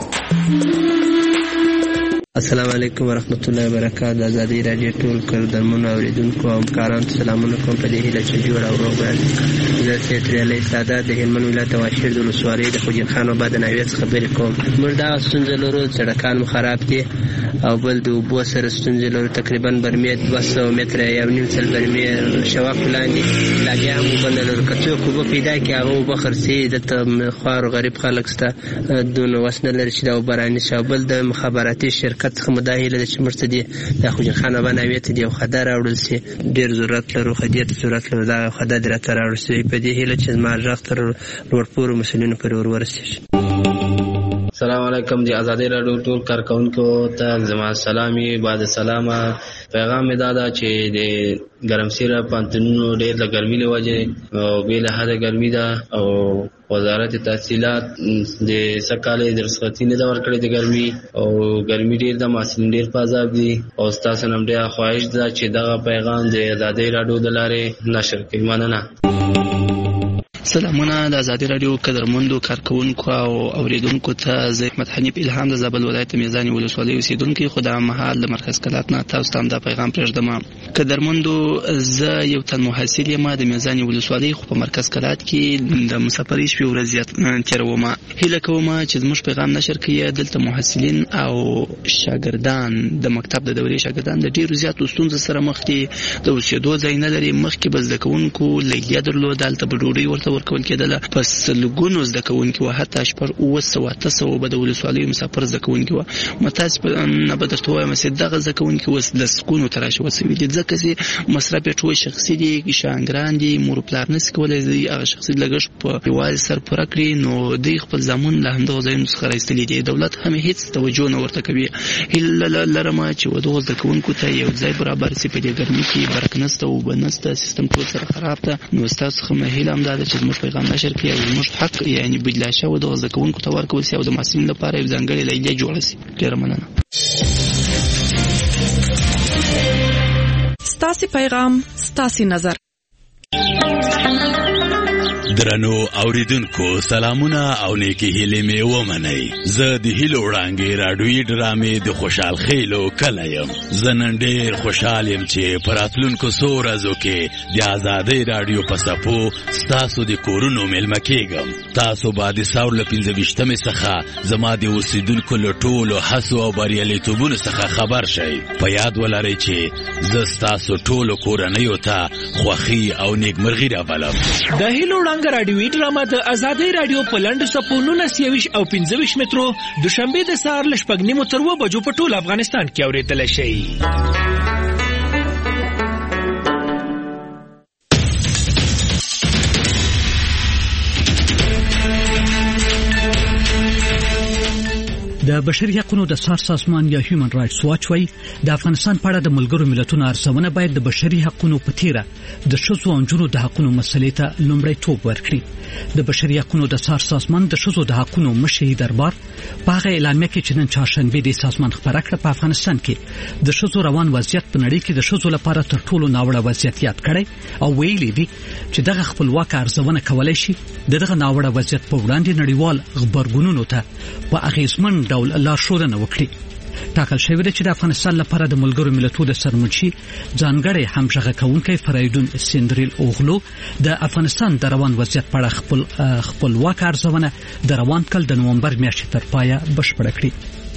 السلام علیکم ورحمت الله وبرکاته. آزادي رادیو ټول کردمونو اوریدونکو او همکارانو سلامونه کوم په دې هیله چې جوړ او روغ یاست. زه سید علي سادات د هلمند ولایت واشیر د ولسوالۍ د خوجین خان آباد ناویت خبرې کوم. موږ دا ستونزه لرو، سړکان مو خراب دي او بل د اوبو سره ستونزې لرو. تقریبا برمې دوه سوه متره یو نیم سل برمې شواف لاندې لا بیا هم اوبه نه لرو. که څوک اوبه پیدا کړي هغه اوبه خرڅوي. دلته خوار و غریب خلک شته دونه وس نه لري چې دا اوبه رانیسي. او بل د مخابراتي شرکت څخه مو دا هیله ده چې موږ ته دې د خوجین خان آباد ناویې ته دې یو خده راوړل شي. ډېر ضرورت لرو، خدې ته ضرورت لرو، دا خده دې راته راوړل شي. په دې هیله چې زما غږ تر لوړپوړو مسؤلینو پورې ور ورسېږي. السلام علیکم. دی آزادی رادیو ټول کارکونکو ته زما سلامي. بعد سلامه پیغام می دادا چې د ګرمسیره پانتونو ډېر د ګرمۍ له وجې او بې له حده ګرمي ده او وزارت تحصیلات د سکاله د رخصتي نه دا ورکړې د ګرمي او ګرمي ډېر د محصلین ډېر په عذاب دي او تاسو نن ډېر خواهش ده چې دغه پیغام د آزادی رادیو د لارې نشر کړئ. مننه. سلامونه د آزادي رادیو قدرمندو کارکونکو او اوریدونکو ته. زه احمد حنیف الهام د زابل ولایت میزانی ولسوالۍ اوسیدونکی خو د مهال د مرکز کلات نه تاسو ته دا پیغام پرېږدم. قدرمندو زه یو تن محصل یم د میزانی ولسوالۍ خو په مرکز کلات کې د مسافرۍ شپې ورځې تېروم. هیله کوم چې زموږ پیغام نشر کړئ. دلته محصلین او شاګردان د مکتب د دورې شاګردان د ډېرو زیاتو ستونزو سره مخ دي. د اوسېدو ځای نه لري. مخکې به زده کوونکو لیلیه درلوده، هلته به ډوډۍ ورته ورکول کېدله. په سلګونو زده کوونکي وو، حتی شپږ اووه سوه اته سوه به د ولسوالیو مسافر زده کوونکي وو. متاسف نه به درته ووایم چې دغه زده کوونکي اوس لسګونو ته راشوه سوي دي ځکه چې مصرف یې ټول شخصي دي، شاګردان دي، مور پلار نسي کولی هغه شخصي لګښت په یوازې سر پوره کړي. نو دوی خپل زامن له همدغو ځایونو څخه راایستلي دي. دولت هم هېڅ توجه نه ورته کوي. هیله لرم چې دغو زده کوونکو ته یو ځای برابر سي. په دې ګرمۍ کې برق نسته، اوبه نسته، سیستم ټول سره خراب ده. نو ستاسو څخه مې هیله همدا ده چې زموږ پیغام نشر کړي او زموږ حق یعنی بدلا شو د زده کوونکو ته ورکول شي او د محصلینو لپاره یو ځانګړی لایحه جوړه شي. ډېره مننه. ستاسو پیغام ستاسو نظر. درنو اوریدونکو سلامونه او نیکی هیلې مې ومنئ. زه د هیلو وړانګې راډیویي ډرامې د خوشحال خیلو کله یم. زه نن ډېر خوشحال یم چې په راتلونکو څو ورځو کې د ازادۍ راډیو په څپو ستاسو د کورونو میلمه کېږم. تاسو به د ساور له پنځه ویشتمې څخه زما د اوسېدونکو له ټولو هڅو او بریالیتوبونو څخه خبر شئ. په یاد ولرئ چې زه ستاسو ټولو کورنیو ته خوښي او نیکمرغي راولم. د هیلو وړانګه راډیویي ډرامه د ازادۍ راډیو په لنډو څپو نولس یویش او پنځه ویشت مترو دوشنبې د سهار له شپږ نیمو تر اووه بجو په ټول افغانستان کې اورېدلی شئ. د بشري حقوقو د سار سازمان یا هیومن رائټس واچ وايي د افغانستان په اړه د ملګرو ملتونو ارزونه باید د بشري حقوقو په تیره د ښځو او نجونو د حقوقو مسلې ته لومړیتوب ورکړي. د بشري حقوقو د سار سازمان د ښځو د حقوقو مشري دربار په هغه اعلامیه کې چې نن چهارشنبه د سازمان خبره کړه په افغانستان کې د ښځو روان وضعیت په نړۍ کې د ښځو لپاره تر ټولو ناوړه وضعیت یاد کړی او ویلي دي چې دغه خپلواک ارزونه کولای شي دغه ناوړه وضعیت په وړاندې نړیوال خبرګونونو ته په اغیزمن ډول لارښودنه وکړي. ټاکل شوی دی چې د افغانستان لپاره د ملګرو ملتونو د سرمنشي ځانګړی همغږی کوونکی فریدون سندریل اوغلو د افغانستان د روان وضعیت په اړه خپل خپلواک ارزونه د روان کال د نومبر میاشتې تر پایه بشپړه کړې.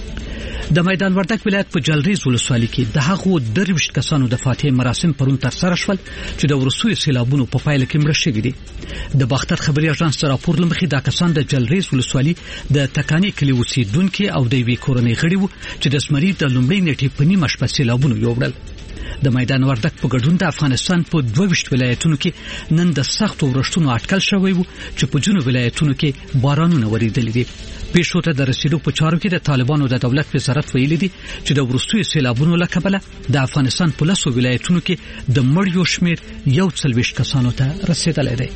د میدان وردګ ولایت په جلریز ولسوالۍ کې د هغو درویشت کسانو د فاتحې مراسم پرون ترسره شول چې د وروستیو سیلابونو په پایله کې مړه شوي دي. د باختر خبري اژانس راپور لمخې دا کسان د جلریز ولسوالۍ د تکاني کلي اوسېدونکي او د یوې کورنۍ غړي وو چې د زمري د لومړۍ نیټې په نیمه شپه سیلابونو یوړل. د میدان وردګ په ګډون د افغانستان په دوه ویشت ولایتونو کې نن د سختو ورښتونو اټکل شوی وو چې په ځینو ولایتونو کې بارانونه وریدلي دي. پیښو ته د رسیدو په چارو کې د طالبانو د دولت وزارت ویلي دي چې د وروستیو سیلابونو له کبله د افغانستان په لسو ولایتونو کې د مړیو شمیر یو څلوېښت کسانو ته رسیدلی دی.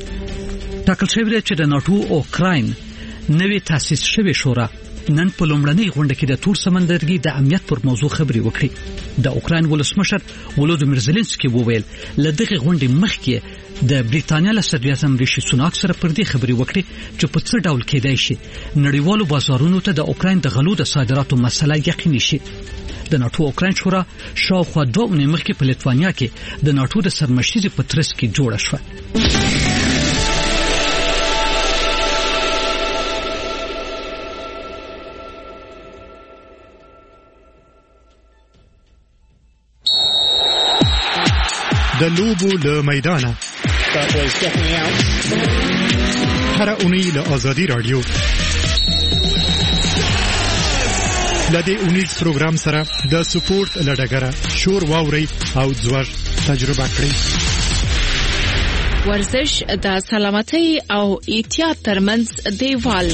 ټاکل شوی دی چې د ناټو اوکراین نوې تاسیس شوې شورا نن په لومړنۍ غونډه کې د تور سمندرګي د امنیت پر موضوع خبرې وکړي. د اوکراین ولسمشر ولودیمیر زيلنسکي وویل له دغه غونډې مخکې د بریټانیا له صدراعظم ریشي سوناک سره پر دې خبرې وکړي چې په څه ډول کېدای شي نړیوالو بازارونو ته د اوکراین د غلو د صادراتو مسله یقیني شي. د ناټو اوکراین شورا شاوخوا دوه اونۍ مخکې په لیتوانیا کې د ناټو د سرمشرۍ په ترڅ کې جوړه شوه. د لوبو له میدانه هر اونۍ له آزادي رادیو لدې اونیز پروګرام سره د سپورت لډګره شور واوري او ځوړ تجربه کړئ. ورزش د سلامتۍ او احتیاط ترمنځ دیوال.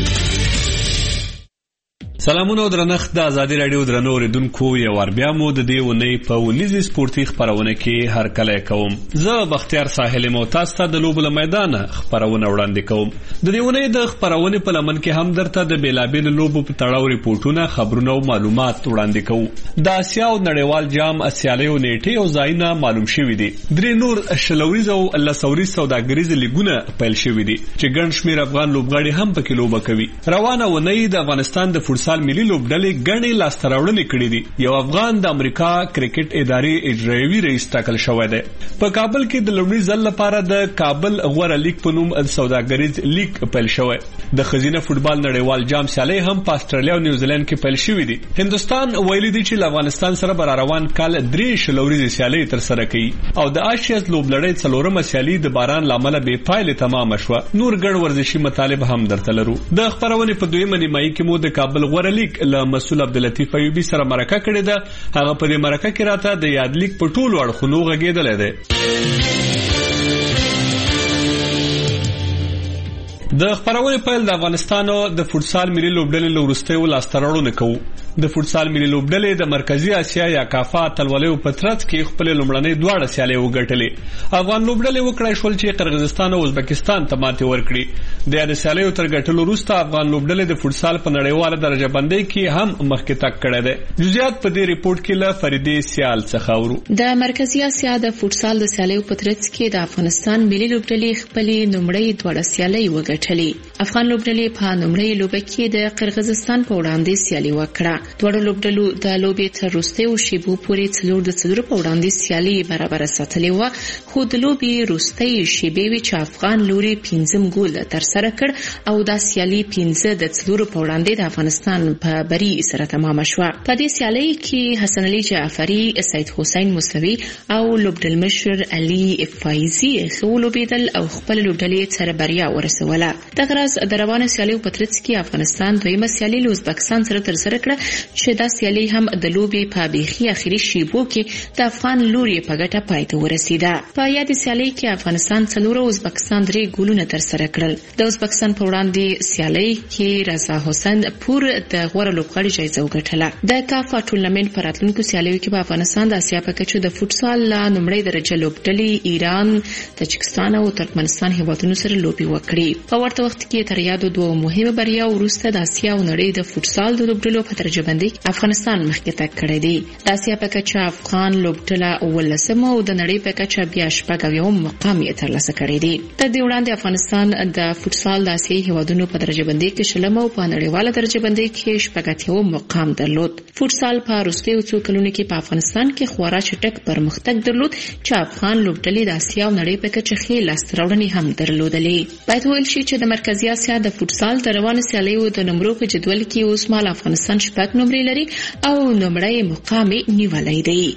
سلامونه درنښت د ازادي رادیو درنو اوریدونکو یو ور بیا مو د دې ونې په ونیزي سپورتي خبرونه کې هر کله کوم. زه بختیار ساحل موتاز ته د لوبو میدان خبرونه وړاندې کوم. د دې ونې د خبرونه په لمن کې هم درته د بیلابیل لوبو په تړاو ریپورتونه خبرونه او معلومات وړاندې کوو. د اسیا او نړیوال جام اسیالیو نیټه او ځایونه معلوم شوي دي. درې نور شلوریز او لسوري سوداګریز لیګونه پیل شوي دي چې ګڼ شمېر افغان لوبغاړي هم پکې لوبه کوي. روانه ونې د افغانستان د فوټسال ملي لوبډلې ګڼې لاسته راوړنې کړې دي. یو افغان د امریکا کرکټ ادارې اجرایوي رئیس ټاکل شوی دی. په کابل کې د لومړي ځل لپاره د کابل غوره لیګ په نوم سوداګریز لیګ پیل شوی. د ښځینه فوټبال نړیوال جام سیالۍ هم په استرالیا او نیوزیلند کې پیل شوې دي. هندستان ویلي دی چې افغانستان سره بر روان کال درې شلوريزې سیالۍ تر سره کوي او د آشیاز لوبلړۍ څلورمه سیالي د باران لامل به پایله تمام شوه. نور ګڼ ورزشي مطالب هم درته لرو. د خبرونه په دویمه نیمایي کې مو د کابل غوره لیګ له مسؤل عبداللطیف ایوبی سره مرکه کړې ده. هغه په دې مرکه کې راته د یاد لیګ په ټولو اړخونو غږېدلی دی. د خبرونه پیل د افغانستان د فوټسال ملي لوبډلې له وروستیو لاسته راوړنو کوو. د فوټسال ملي لوبډلې د مرکزی اسیا یا کافا اتلولیو په ترڅ کې خپل لومړنۍ دواړه سیالۍ وګټلې. افغان لوبډلې وکړای شول چې قرغیزستان او ازبکستان ته ماتې ورکړي. د یاد سیالیو تر ګټلو وروسته افغان لوبډلې د فوټسال په نړیواله درجه بندۍ کې هم مخکې تګ کړی دی. جزئیات په دې ریپورت کې له فریدې سیال څخه اورو. د مرکزی اسیا د فوټسال د سیالیو په ترڅ کې د افغانستان ملي لوبډلې خپل نومړی دواړه سیالۍ وګټلې. افغان لوبډلې په نومړی لوبه کې د قرغیزستان په وړاندې سیالي وکړه. دواړو لوبډلو د لوبې تر وروستیو شیبو پورې څلور د څلور په وړاندې سیالي برابر ساتلې و، خو د لوبې وروستۍ شیبې وی چې افغان لوري پنځم ګول ترسره کړ او د سیالي پنځه د څلور په وړاندې د افغانستان په بری سره تمام شوه. په دې سیالي کې حسن علي جعفری، سید حسین موسوي او لوبډل مشر علي فایزي خو لوبېدل او خپل لوبډلې سره بریا ورسوله. دغه راز د روانه سیالي په ترڅ کې افغانستان دویمه سیالي له ازبکستان سره ترسره کړه چې دا سیالي هم د لوبې په بیخي اخیری شیبو کې د افغان لوري په ګټه پای ته ورسیده. په یاد سیالي کې افغانستان څلور او ازبکستان درې ګولونه ترسره کړل. د ازبکستان په وړاندې سیالي کې رضا حسین پور د غوړه لوبغاړي جایزه وګټله. د کافا ټورنمنت پر راتلونکو سیالیو کې په افغانستان د اسیا په کچه د فوټسال نومړی درجه لوبډلې ایران، تاجکستان او ترکمنستان هیوادونو سره لوبي وکړي. په ورته وخت کې تر یادو دوه مهمه بریا وروسته د اسیا او نړۍ د فوټسال د لوبډلو په درجه بندۍ افغانستان مخکې تګ کړی دی. د اسیا په کچه افغان لوبډله ولسمه او د نړۍ په کچه بیا شپږم مقام یې ترلاسه کړی دی. تر دې وړاندې افغانستان د فوټسال د اسیا هیوادونو په درجه بندۍ کې شلم او په نړیواله درجه بندۍ کې شپږم مقام درلود. فوټسال په وروستیو څو کلونو کې په افغانستان کې خورا چټک پرمختګ درلود چې افغان لوبډلې د اسیا او نړۍ په کچه ښې لاسته راوړنې هم درلودلې. باید وویل شي چې د مرکزی اسیا د فوټسال د روانو سیالیو د نمرو په جدول کې اوس مهال افغانستان شپږ نمرې لري او نومړی مقام یې نیولی دی.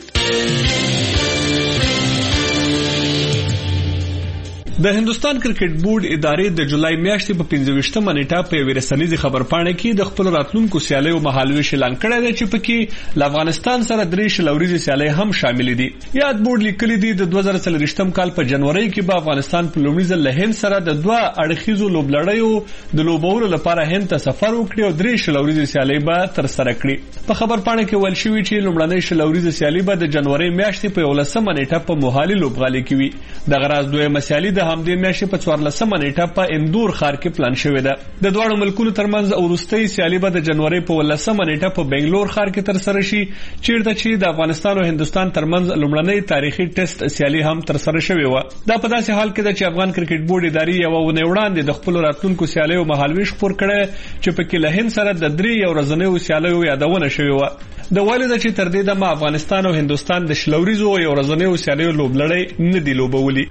د هندستان کرکټ بورډ ادارې د جولای میاشتې په پنځه ویشتمه نیټه په یوې رسنیزې خبرپاڼه کې د خپل راتلونکو سیالیو مهالویش اعلان کړی دی چې پکې له افغانستان سره درې شلوريزې سیالۍ هم شامل دي. یاد بورډ لیکلي دي د دوه زره څلوېښتم کال په جنوري کې به افغانستان په لومړي ځل له هند سره د دوه اړخیزو لوبلړیو د لوبولو لپاره هند ته سفر وکړي او درې شلوريزې سیالۍ به ترسره کړي. په خبرپاڼه کې ویل شوی چې لومړنۍ شلوريزې سیالۍ به د جنوري میاشتې په یولسمه نیټه په موهالي لوبغالي کې وي. دغه راز دویمه سیالۍ د همدې میاشتې په څوارلسمه نیټه په اندور ښار کې پلان شوې ده. د دواړو ملکونو ترمنځ وروستۍ سیالي به د جنوري په ولسمه نیټه په بنگلور ښار کې ترسره شي، چیرته چې د افغانستان او هندستان ترمنځ لومړنۍ تاریخي ټیسټ سیالي هم ترسره شوې و. دا په داسې حال کې ده چې افغان کرکټ بورډ ادارې یوه اونۍ وړاندې د خپلو راتلونکو سیالیو مهالویش خپور کړی چې پکې له هند سره د درې یو ورځنیو سیالیو یادونه شوې وه. د ویلې ده چې تر دې دمه افغانستان او هندستان د شلوریزو یو ورځنیو سیالیو لوبلړۍ نه دي لوبولي.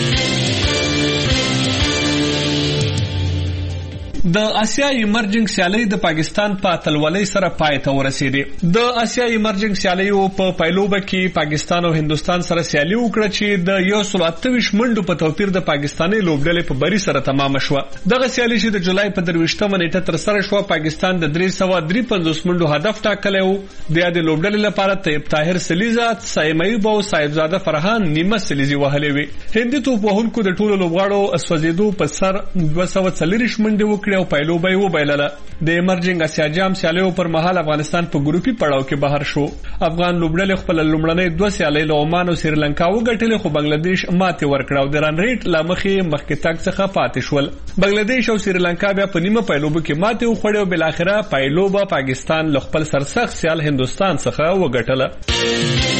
د آسیا ایمرجنګ سیالۍ د پاکستان په اتلولۍ سره پای ته ورسېدې. د آسیا ایمرجنګ سیالیو په پایلوبه کې پاکستان او هندستان سره سیالي وکړه چې د یو سل اته ویشت منډو په توپیر د پاکستاني لوبډلې په بری سره تمام شوه. دغه سیالي چې د جولای په درویشتمه نیټه ترسره شوه پاکستان د درې سوه درې پنځوس منډو هدف ټاکلی و. د یادې لوبډلې لپاره طیب طاهر سلیزه، سایم ایوب او صاحبزاده فرحان نیمه سلیزې وهلې وې. هندي توپوهونکو د ټولو لوبغاړو سوځېدو په سر دوه سوه څلوېښت منډې وکړې او پایلوبه یې وبایلله. د ایمرجنګ اسیا جام سیالیو پر مهال افغانستان په ګروپي پړاو کې بهر شو. افغان لوبډلې خپل لومړنۍ دوه سیالۍ له عمان او سریلانکا وګټلې خو بنگلادیش ماتې ورکړه او د رن ریټ له مخې مخکې تګ څخه پاتې شول. بنگلادیش او سریلانکا بیا په نیمه پایلوبه کې ماتې وخوړې او بالاخره پایلوبه پاکستان له خپل سرسخت سیال هندستان څخه وګټله.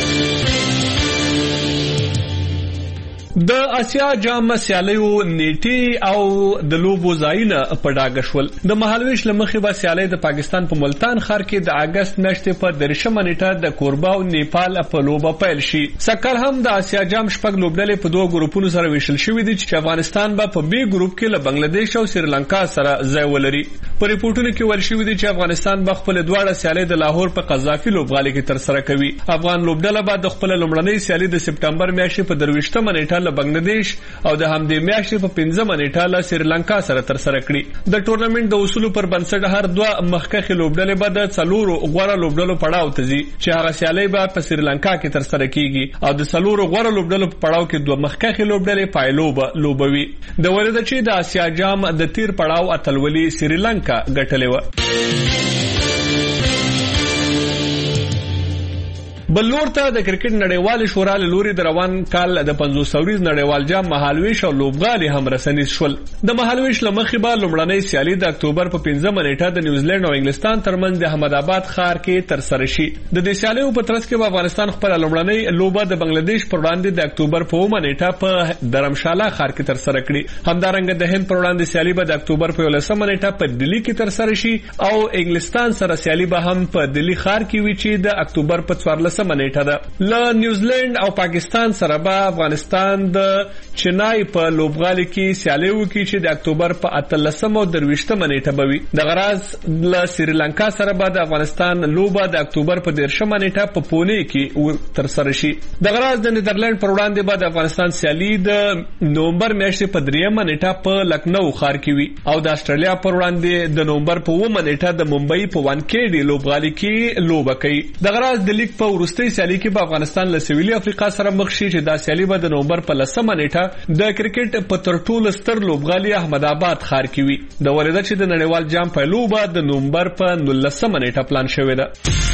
د اسیا جام سیالیو نیټې او د لوبو ځایونه په ډاګه شول. د مهالویش له مخې به سیالۍ د پاکستان په ملتان ښار کې د اګست میاشتې په دېرشمه نیټه د کوربا او نیپال په لوبه پیل شي. سکر هم د اسیا جام شپږ لوبډلې په دوه ګروپونو سره ویشل شوي دي چې افغانستان به په بي ګروپ کې له بنگلادیش او سریلانکا سره ځای ولري. په ریپورتونو کې ویل شوي دي چې افغانستان به خپل دواړه سیالۍ د لاهور په قذافي لوبغالي کې ترسره کوي. افغان لوبډله به د خپل لومړنۍ سیالۍ د سپټمبر میاشتې په درویشتمه نیټه له بنگلادیش او د همدې میاشتې په پنځمه نیټه له سریلانکا سره ترسره کړي. د ټورنمنت د اصولو پر بنسټ هر دوه مخکښې لوبډلې به د څلورو غوره لوبډلو پړاو ته ځي چې هغه سیالۍ به په سریلانکا کې ترسره کیږي او د څلورو غوره لوبډلو په پړاو کې دوه مخکښې لوبډلې پایلوبه لوبوي. د ویل ده چې د اسیا جام د تیر پړاو اتلولي سریلانکا ګټلې و. بل لور ته د کرکټ نړیوال شورا له لوري د روان کال د پنځوس سوریز نړیوال جام مهالویش او لوبغالي هم رسنیز شول. د مهالویش لمخې به لومړنۍ سیالي د اکتوبر په پنځمه نیټه د نیوزیلند او انګلستان ترمنځ د احمد آباد ښار کې تر سره شي. د دې سیالیو په ترڅ کې افغانستان خپل لومړنۍ لوبه د بنگلاديش پر وړاندې د اکتوبر په اومه نیټه په درمشاله ښار کې تر سره کړي. همدارنګه د هند پر وړاندې سیالي به د اکتوبر په یولسمه نیټه په دلی کې تر سره شي او انګلستان سره سیالي به هم په دلی ښار کې وي چې د اکتوبر په څوارلسمه نیټه ده. له نیوزیلند او پاکستان سره به افغانستان د چنای په لوبغالي کې سیالي وکړي چې د اکتوبر په اتلسمه او درویشتمه نیټه به وي. د غراز له سریلانکا سره به د افغانستان لوبه د اکتوبر په دیرشمه نیټه په پونه کې تر سره شي. د غراز د نیدرلند پر وړاندې به د افغانستان سیالي د نومبر میاشتې په دریمه نیټه په لکنو ښار کې وي او د استرالیا پر وړاندې د نومبر په اومه نیټه د ممبئی په وانکېډي لوبغالي کې لوبه کوي. د غراز د لیګ په وروستۍ سیالي کې به افغانستان له سویلي افریقا سره مخ شي چې دا سیالي به د نومبر په لسمه نیټه د کرکټ په تر ټولو ستر لوبغالي احمد آباد ښار کې وي. د ولادت چې د نړیوال جام په لوبه د نومبر په نولسمه نیټه پلان شوې ده.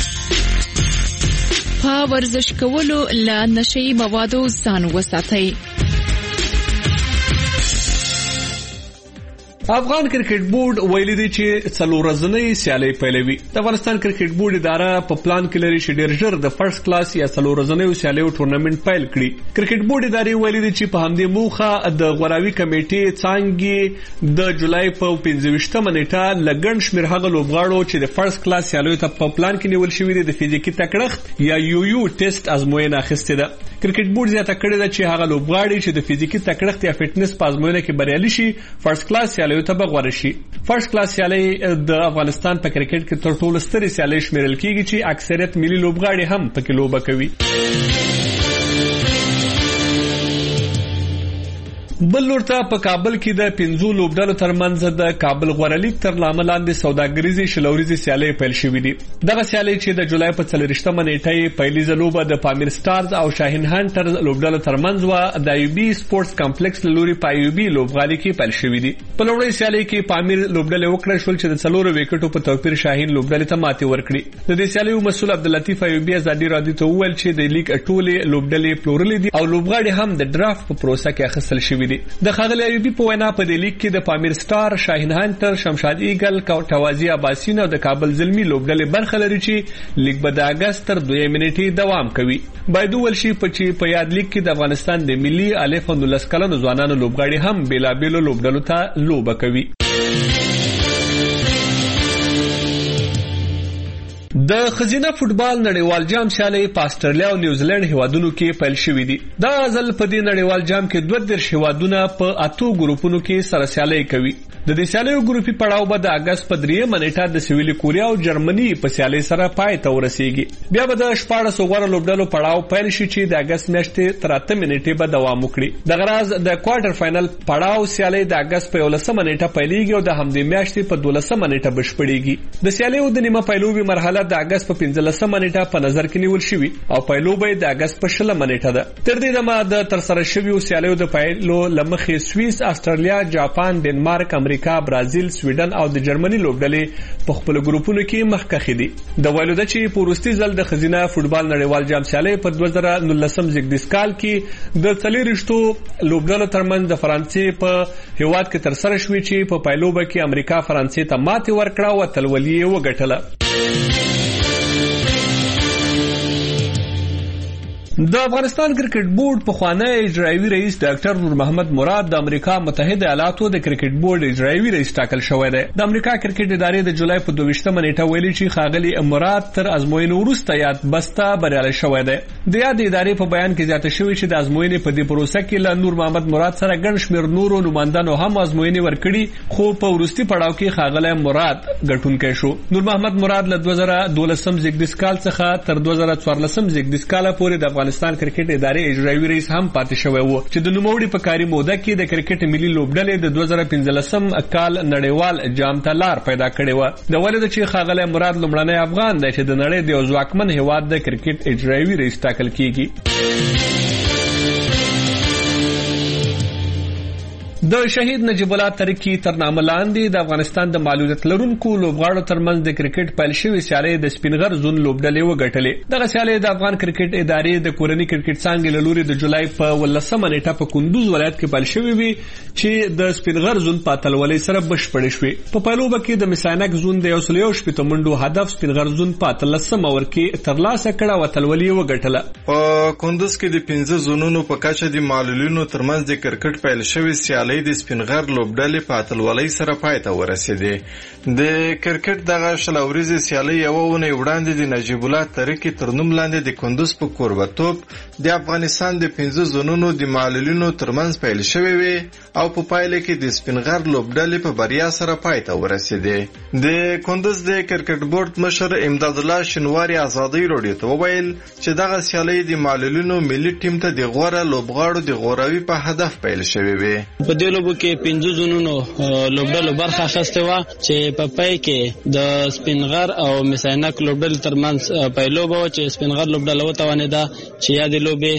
په ورزش کولو له نشئی موادو ځان وساتئ. افغان کرکټ بورډ ویلي دی چې څلور ورځنۍ سیالي پیلوي. د افغانستان کرکټ بورډ اداره په پلان کې لري چې ډېر ژر د فرست کلاس یا څلور ورځنۍ سیالیو ټورنمنت پیل کړي. کرکټ بورډ ادارې ویلي دی چې په همدې موخه د غوراوي کمیټې څانګې د جولای په پنځه ویشتمه نیټه لګن شمیر هغه لوبغاړو چې د فرست کلاس سیالیو ته په پلان کې نیول شوی دي د فزیکي تکړښت یا یو یو ټیسټ ازموینه اخیستې ده. کرکټ بورډ زیاته کړې ده چې هغه لوبغاړي چې د فزیکي تکړښت یا فټنس په ازموینه کې بریالي شي فرست کلاس سیالیو ته به غوړه شي. فرست کلاس سیالي د افغانستان په کرکټ کې تر ټولو سترې سیالي شمیرل کیږي چې اکثریت ملي لوبغاړي هم پکې لوبه کوي. بل لورته په کابل کې د پنځو لوبډلو ترمنځ د کابل غوړلیک تر لامل لاندې سوداګریزي شلوريزي سیالي پیل شوې دي. دغه سیالي چې د جولای په څلورشتمه نیټه پیلي ځلوبه د پامیر سټارز او شاهین هانټر لوبډلو ترمنځ و د ایوبي سپورتس کمپلیکس لوري په ایوبي لوبغالي کې پیل شوې دي. په لومړۍ سیالي کې پامیر لوبډلې وکړه شول چې د څلورو وکټو په توپیر شاهین لوبډلې ته ماتې ورکړي. د دې سیالي مسؤل عبداللطیف ایوبي ازادي رادیو ته وویل چې د لیګ ټولې لوبډلې پلورلې دي او لوبغاړي هم د ډرافت په پروسه کې اخیستل شوي دي. د خاغلی ایوبي په وینا په دې لیګ کې د پامیر سټار، شاهین هانټر، شمشاد ایګل، توازی عباسین او د کابل زلمی لوبډلې برخه لري چې لیګ به د اگست تر دویمه نیټې دوام کوي. باید وویل شي چې په یاد لیګ کې د افغانستان د ملي الف او نولس کلنو ځوانانو لوبغاړي هم بیلابیلو لوبډلو ته لوبه کوي. د خزینه فوتبال نړیوال جام سیالي په استرالیا او نیوزیلند هیوادونو کې پیل شوې دي. دا ځل په دې نړیوال جام کې دوه دیرش هیوادونه په اتو ګروپونو کې سره سیالي کوي. د دې سیالیو ګروپي پړاو به د اگست په دریمه نیټه د سویلي کوریا او جرمني په سیالي سره پای ته ورسیږي. بیا به د شپاړس غوړو لوبډلو پړاو پیل شي چې د اگست میاشتې تر اتمه نیټې به دوام وکړي. د غراز د کوارټر فائنل پړاو سیالي د اگست په یولسمه نیټه پیلېږي او د همدې میاشتې په دولسمه نیټه بشپړېږي. د سیالیو د نیمه پیلوبي مرحله د اگست په پنځلسمه نیټه په نظر کې نیول شوی او پیلوبي د اگست په شلمه نیټه ده. تر دې دمه د تر سره شویو سیالیو د پیلو لمخې سوئیس، استرالیا، جاپان، ډنمارک، امریکا، برازیل، سویډن او د جرمني لوبډلې په خپل ګروپونو کې مخکښ دي. د ویلو ده چې په وروستي ځل د خزینه فوتبال نړیوال جام سیالي په دوه زره نولسم زیږدیز کال کې د څلورشتو لوبډلو ترمنځ د فرانسې په هیواد کې تر سره شوې چې په پیلوبه کې امریکا فرانسې ته ماتې ورکړه او اتلولي یې وګټله. د افغانستان کرکټ بورډ پخوانی اجرایوي رئیس ډاکټر نور محمد مراد د امریکا متحده ایالاتو د کرکټ بورډ اجرایوي رئیس ټاکل شوی دی. د امریکا کرکټ ادارې د جولای په دویشتمه نیټه ویلي چې ښاغلي مراد تر ازموینې وروسته یاد بسته بریالی شوی دی. د یاد ادارې په بیان کې زیاته شوی چې د ازموینې په دې پروسه کې له نور محمد مراد سره ګڼ شمېر نورو نمایندانو هم ازموینې ورکړي خو په وروستي پړاو کې ښاغلی مراد ګټونکی شو. نور محمد مراد له دوه زره دولسم زیږدیز کال څخه تر دوه زره څوارلسم زیږدیز کاله پورې د افغانستان کرکټ ادارې اجرایوي رئیس هم پاتې شوی و چې د نوموړي په کاري موده کې د کرکټ ملي لوبډلې د دوه زره پنځلسم کال نړیوال جام ته لار پیدا کړې و. د ولې چې ښاغلی مراد لومړنی افغان دی چې د نړۍ د یو ځواکمن هیواد د کرکټ اجرایوي رئیس ټاکل کیږي. د شهید نجیب الله ترکی تر نامه لاندې د افغانستان د معلولیت لرونکو لوبغاړو ترمنځ د کرکټ پیل شوی سیالۍ د سپینغر زون لوبډلې وګټلې. دغه سیالۍ د افغان کرکټ ادارې د کورنۍ کرکټ څانګې له لوري د جولای په ولسمه نیټه په کندوز ولایت کې پیل شوی وي چې د سپینغر زون په اتلولۍ سره بشپړې شوې. په پیلوبه کې د مساینک زون د یو سل یو شپېته منډو هدف سپینغر زون په اتلسمه ور کې ترلاسه کړه او اتلولۍ وګټله. په کندوز کې د پنځه زونونو په کچه د معلولینو ترمنځ د کرکټ پیل شوی سیالۍ د سپینغر لوبډلې په اتلولۍ سره پای ته ورسېدې. د کرکټ دغه شل ورځې سیالۍ یوه اونۍ وړاندې د نجیب الله ترکی تر نوم لاندې د کندوز په کوربه‌توب د افغانستان د پنځه زونونو د معلولینو ترمنځ پیل شوی وي او په پایله کې د سپینغر لوبډلې په بریا سره پای ته ورسېدې. د کندوز د کرکټ بورډ مشر امداد الله شنواری ازادۍ راډیو ته وویل چې دغه سیالۍ د معلولینو ملي ټیم ته د غوره لوبغاړو د غوراوي په هدف پیل شوی وي. په دې لوبو کې پنځه زونونو لوبډلو برخه اخیستې وه چې په پای کې د سپینغر او مساینک لوبډلې ترمنځ پیلوبه وه چې سپینغر لوبډله وتوانېده چې یادې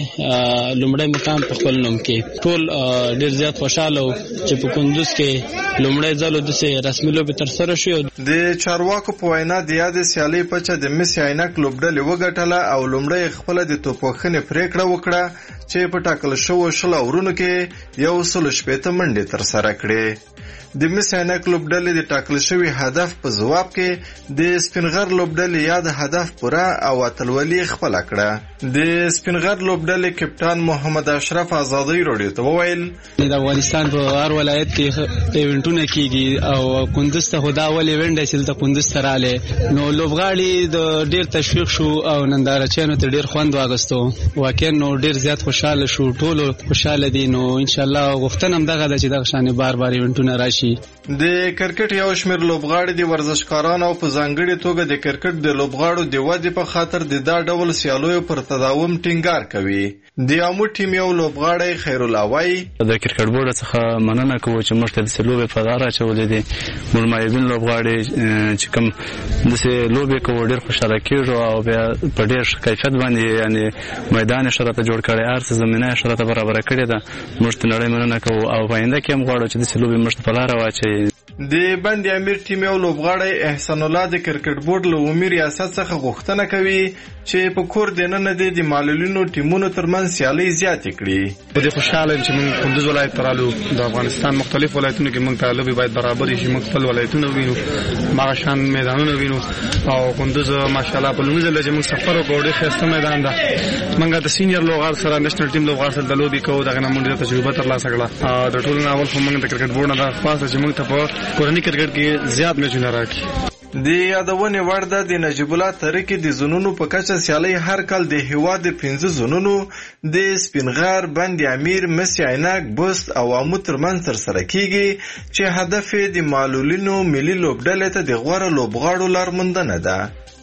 لوبې لومړی مقام په خپل نوم کې. ټول ډېر زیات خوشحاله وو چې په کندوز کې لومړی ځل داسې رسمي لوبې ترسره شوې. د چارواکو په وینا د یادې سیالۍ پچه د مساینک لوبډلې وګټله او لومړی خپله د توپوخنې پرېکړه وکړه چې په ټاکل شوو شلو اورونو کې یو سل شپېته منډې ترسره کړې. د مساینک لوبډلې د ټاکل شوي هدف په ځواب کې د سپینغر لوبډلې یاد هدف پوره او اتلولي خپله کړه. د سپینغر لوبډلې کپټان محمد اشرف ازادۍ راډیو ته وویل د افغانستان په هر ولایت کې ایونټونه کیږي او کندوز ته خو دا اول ایونټ دی چې دلته کندوز ته راغلی نو لوبغاړي د ډېر تشویق شو او نندارچیانو ته ډېر خوند واخیستو. واقعا نو ډېر زیات خوشحاله شو، ټولو خوشحاله دي. نو انشاءالله غوښتنه هم دغه ده چې دغه شانې بار بار ایونټونه راشي. د کرکټ یو شمېر لوبغاړي د ورزشکارانو او په ځانګړې توګه د کرکټ د لوبغاړو د ودې په خاطر د دا ډول سیالیو پر تداوم ټینګار کوي. د عمو ټیم یو لوبغاړی خیرالله وایي د کرکټ بورډ څخه مننه کوو چې موږ ته داسې لوبې په لاره اچولې دي. موږ معیبین لوبغاړي چې کوم داسې لوبې کوو ډېر خوشحاله کېږو او بیا په ډېر ښه کیفیت باندې یعنې میدان یې ښه راته جوړ کړی، هر څه زمینه یې ښه راته برابره کړې ده. موږ ته نړۍ مننه کوو او په آینده کې هم غواړو چې داسې لوبې موږ ته په لاره واچوي. د بند امیر ټیم یو لوبغاړی احسان الله د کرکټ بورډ له عمومي ریاست څخه غوښتنه کوي چې په کور دننه د معلولینو ټیمونو ترمنځ سیالۍ زیاتې کړي. په دې خوشحاله یم چې موږ کندوز ولایت ته رالو. د افغانستان مختلف ولایتونو کې موږ ته لوبې باید برابرې شي، موږ خپل ولایتونه ووینو، هغه شان میدانونه ووینو. او کندوز ماشاءالله په لومړي ځل چې موږ سفر وکړو ډېر ښایسته میدان ده. موږ د سینیئر لوبغاړ سره نېشنل ټیم لوبغاړ سره د لوبې کوو، دغه نه موږ ډېره تجربه ترلاسه کړه. د ټولو نه اول خو موږ د کرکټ بورډ نه دا خواست چې موږ ته په کورني کرکټ کې زیات میچونه راکړي. د یادونې وړ ده د نجیب الله ترکی د زونونو په کچه سیالۍ هر کال د هیواد د پنځه زونونو د سپینغر، بند امیر، مس عینک، بست او عمو ترمنځ ترسره کیږي چې هدف یې د معلولینو ملي لوبډلې ته د غوره لوبغاړو لارموندنه ده.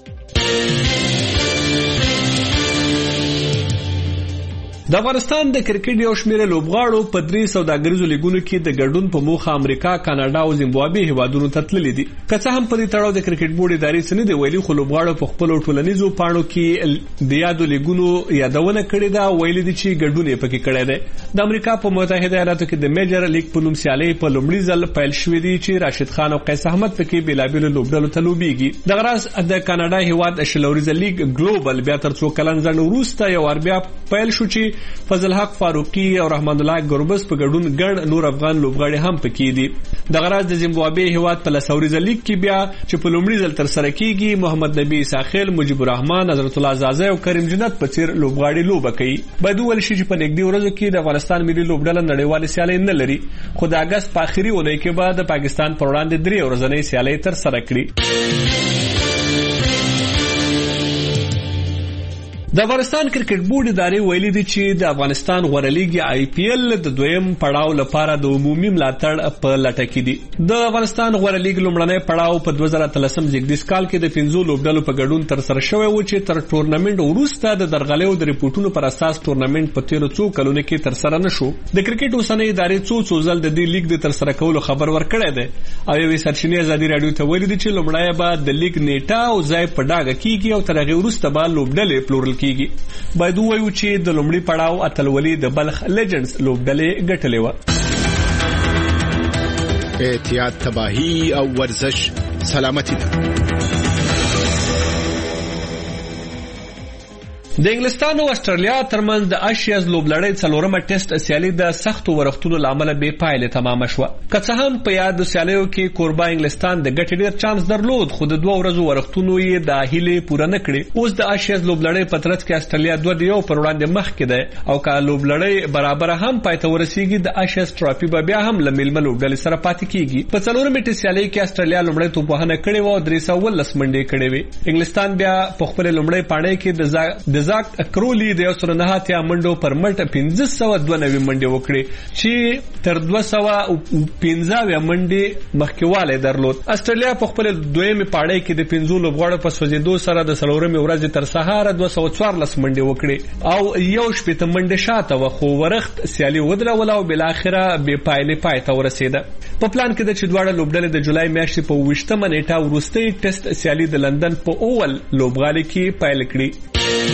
د افغانستان د کرکټ یو شمېر لوبغاړو په درې سوداګریزو لیګونو کې د ګډون په موخه امریکا، کاناډا او زیمبابوې هیوادونو ته تللي دي. که څه هم په دې تړاو د کرکټ بورډ ادارې څه نه دی ویلي، خو لوبغاړو په خپلو ټولنیزو پاڼو کې د یادو لیګونو یادونه کړې ده او ویلي دي چې ګډون یې پکې کړی دی. د امریکا په متحده ایالاتو کې د میجر لیګ په نوم سیالۍ په لومړي ځل پیل شوې دي چې راشد خان او قیس احمد پکې بېلابېلو لوبډلو ته لوبېږي. دغه راز د کاناډا هیواد شل ورځې لیګ ګلوبل بیا تر څو کلن ځنډ وروسته یو وار بیا پیل شو چې فضل حق فاروقي او رحمان الله ګربز په ګډون ګڼ نور افغان لوبغاړي هم پکې دي. دغه راز د زیمبابوې هیواد په لسوريزه لیګ کې بیا چې په لومړي ځل تر سره کیږي محمد نبی ساخیل، مجيب الرحمن، حضرت الله زازه او کریم جنت په څیر لوبغاړي لوبه کوي. باید ویل شي چې په نږدې ورځو کې د افغانستان ملي لوبډله نړیوالې سیالۍ نه لري، خو د اګست په اخري اونۍ کې به د پاکستان پر وړاندې درې ورځنۍ سیالۍ تر سره کړي. د افغانستان کرکټ بورډ ادارې ویلي دي چې د افغانستان غوره لیګ آی پی ایل د دویم پړاو لپاره د عمومي ملاتړ په لټه کې دي. د افغانستان غوره لیګ لومړنی پړاو په دوه زره اتلسم زیږدیز کال کې د پنځو لوبډلو په ګډون تر سره شوی و چې تر ټورنمنټ وروسته د درغلیو د ریپورتونو پر اساس ټورنمنټ په تیرو څو کلونو کې تر سره نشو. د کرکټ اوسنۍ ادارې څو څو ځل د دې لیګ د تر سره کولو خبر ورکړی دی او یوې سرچینې ازادي راډیو ته ویلي دي چې لومړی به د لیګ نیټه او ځای په ډاګه کیږي او تر هغې وروسته به لوبډلې پلورل کیږي. باید ووایو چې د لومړي پړاو اتلولي د بلخ لیجنډز لوبډلې ګټلې وه. احتیاط تباهی او ورزش سلامتی ده. د انګلستان او استرالیا ترمنځ د اشیاز لوبلړۍ څلورمه ټیسټ سیالي د سختو ورښتونو لامل بې پایله تمام شوه. که څه هم په یاد سیالیو کې کوربه انګلستان د ګټې ډیر چانس درلود، خو د دوه ورځو ورښتونو یې د هیلې پوره نه کړې. اوس د اشیاز لوبلړۍ په ترڅ کې استرالیا دوه د یو پر وړاندې مخکې ده او که لوبلړۍ برابر هم پای ته ورسیږي د اشیاز ټرافي به بیا هم له میلمه لوبډلې سره پاتې کیږي. په څلورمه ټیسټ سیالۍ کې استرالیا لومړی توپوهنه کړې وه او درې سوه ولس منډې کړې وې. انګلستان بیا په خپل لومړی پاڼۍ کې د زاک کرولي د یو سره نه اتیا منډو پر مټ پنځه سوه دوه نوي منډې وکړې چې تر دوه سوه پنځه اویا منډې مخکېوالی درلود. استرالیا په خپل دویمې پاړۍ کې د پنځو لوبغاړو په سوځېدو سره د څلورمې ورځې تر سهاره دوه سوه څوارلس منډې وکړې او یو شپېته منډې شاته وه، خو ورښت سیالي ودروله او بالاخره بې پایلې پای ته ورسېده. په پلان کې ده چې دواړه لوبډلې د جولای میاشتې په اوویشتمه نیټه وروستۍ ټیسټ سیالي د لندن په اول لوبغالي کې پیل کړي.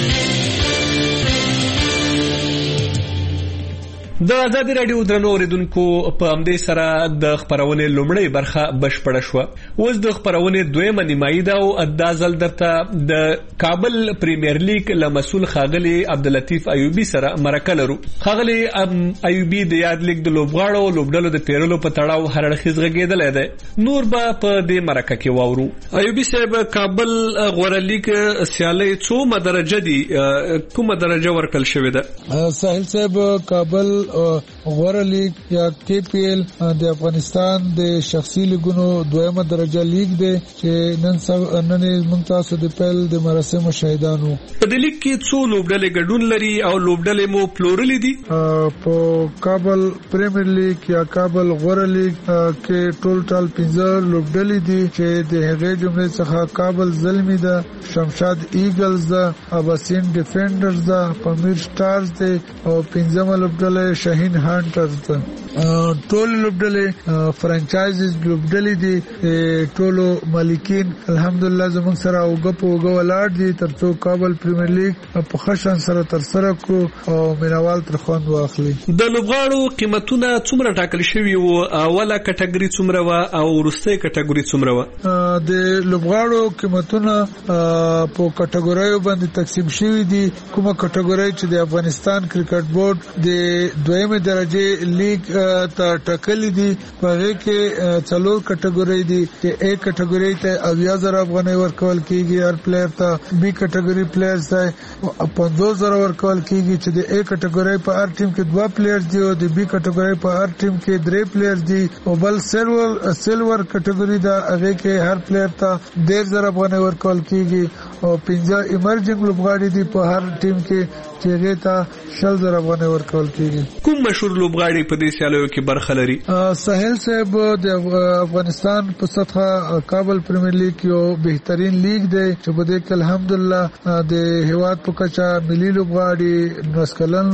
د ازادي راډیو درنو اوریدونکو په همدې سره د خبرونې لومړی برخه بشپړه شوه. اوس د خبرونې دویمه نیمایي ده او دا ځل درته د کابل پریمیر لیګ له مسؤل ښاغلي عبداللطیف ایوبي سره مرکه لرو. ښاغلي ایوبي د یاد لیګ د لوبغاړو لوبډلو د پیرلو په تړاو هر اړخیز غږېدلی دی. نور به په دې مرکه کې واورو. ایوبي صاحب، کابل غوره لیګ سیالۍ څومره درجه دي، کومه درجه ورکړل شوې ده؟ ساحل صاحب، کابل غوره لیگ یا کے پی ایل د افغانستان د شخصي لیګونو دویمه درجه لیگ دی چې نن نن موږ تاسو د پیل د مراسمو شاهدانو. په دې لیگ کې څو لوبډلې ګډون لري او لوبډلې مو پلورلې دي؟ په کابل پریمیر لیگ یا کابل غوره لیگ کې ټولټال پنځه لوبډلې دي چې د هغې جملې څخه کابل زلمی ده، شمشاد ایګلز ده، اباسین ډیفینډرز ده، پامیر سټارز ده او پنځمه لوبډله شاهین هانټرز ده. ټول لوبډلې فرانچایزز لوبډلې دي، ټولو مالکین الحمدلله زموږ سره اوږه په اوږه ولاړ دي ترڅو کابل پریمیر لیګ په ښه شان سره ترسره کړو او مینوال تر خوند واخلي. د لوبغاړو قیمتونه څومره ټاکل شوي وو؟ اوله کټګوري څومره وه او وروستۍ کټګوري څومره وه؟ د لوبغاړو قیمتونه په کټګوریو باندې تقسیم شوي دي. کومه کټګوري چې د افغانستان کرکټ بورډ د دویمه درجه لیگ ته ټاکلي دي، په هغې کې څلور کټګورۍ دي چې اے کټګورۍ ته اویا زره افغانۍ ورکول کېږي هر پلیر ته، بي کټګورۍ پلیرز ته پنځوس زره ورکول کېږي چې د اے کټګورۍ په هر ټیم کې دوه پلیرز دي او د بي کټګورۍ په هر ټیم کې درې پلیرز دي او بل سلور سلور کټګورۍ ده هغې کې هر پلیر ته ډېر زره افغانۍ ورکول کېږي او پنځه ایمرجنګ لوبغاړي دي په هر ټیم کې چې هغې ته شل زره افغانۍ ورکول کېږي. کوم مشهور لوبغاړي په دې سیالیو کې برخه لري؟ ساحل صاحب، د افغانستان په سطحه کابل پریمیر لیګ یو بهترین لیګ دی چې په دې کې الحمدلله د هیواد په کچه ملي لوبغاړي، نسکلن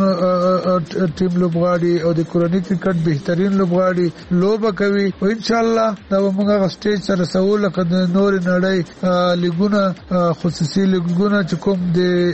ټیم لوبغاړي او د کورنۍ کرکټ بهترین لوبغاړي لوبه کوي او ان شاء الله دا موږ هغه سټیج سره سوو لکه د نور نړۍ لیګونه، خصوصي لیګونه چې کوم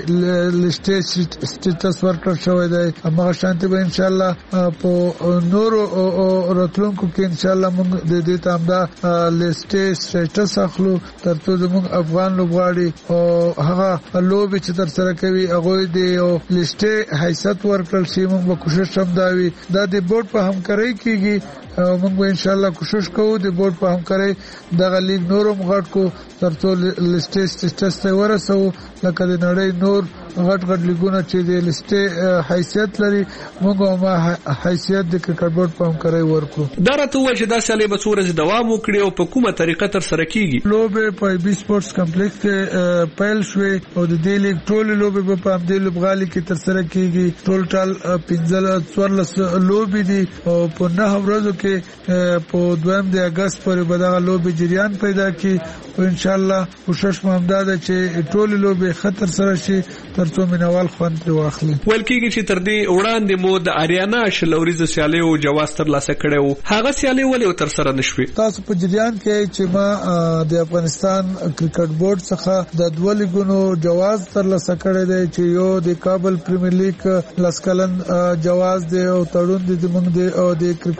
د سټیج سټیټس ورکړل شوی دی هغه شانتي به ان شاء الله په نورو راتلونکو کې ان شاء الله موږ د دې تامدا لیسټ سټیټس اخلو ترڅو زموږ افغان لوبغاړي او هغه لوبي چې تر سره کوي هغه د لیسټ حیثیت ورکړل شي. موږ به کوشش هم دا وي دا د بورډ په همکارۍ کېږي. موږ به ان شاء الله کوشش کوو د بورډ په همکارۍ دغه لیګ نورو غټ کو ترڅو لیسټ سټیټس ته ورسو لکه د نړۍ نور غټ غټ لیګونه چې د لیسټ حیثیت لري موږ هم حیثیت د کرکټ بورډ په همکارۍ ورکړو. دا راته ووایه چې دا سیالۍ به څو ورځې دوام وکړي او په کومه طریقه ترسره کېږي؟ لوبې په بي سپورټس کمپلیکس کې پیل شوې او د دې لیګ ټولې لوبې به په همدې لوبغالي کې ترسره کېږي. ټولټال پنځه څوارلس لوبې دي او په نهه ورځو کې په دویم د اګست پورې به دغه لوبې جریان پیدا کړي او ان شاء الله کوشش مو همدا ده چې ټولې لوبې ښه ترسره شي ترڅو مینوال خوند ترې واخلي. ویل کېږي چې تر دې وړاندې مو د اریانا شل ورځو سیالیو جواز ترلاسه کړی و، هغه سیالۍ ولې ترسره نه شوې؟ تاسو په جریان کې چې ما د افغانستان کرکټ بورډ څخه د دوه لیګونو جواز ترلاسه کړی دی چې یو د کابل پریمیر لیګ لس کلن جواز دی او تړون دی زموږ دی او د کرکټ بورډ ترمنځ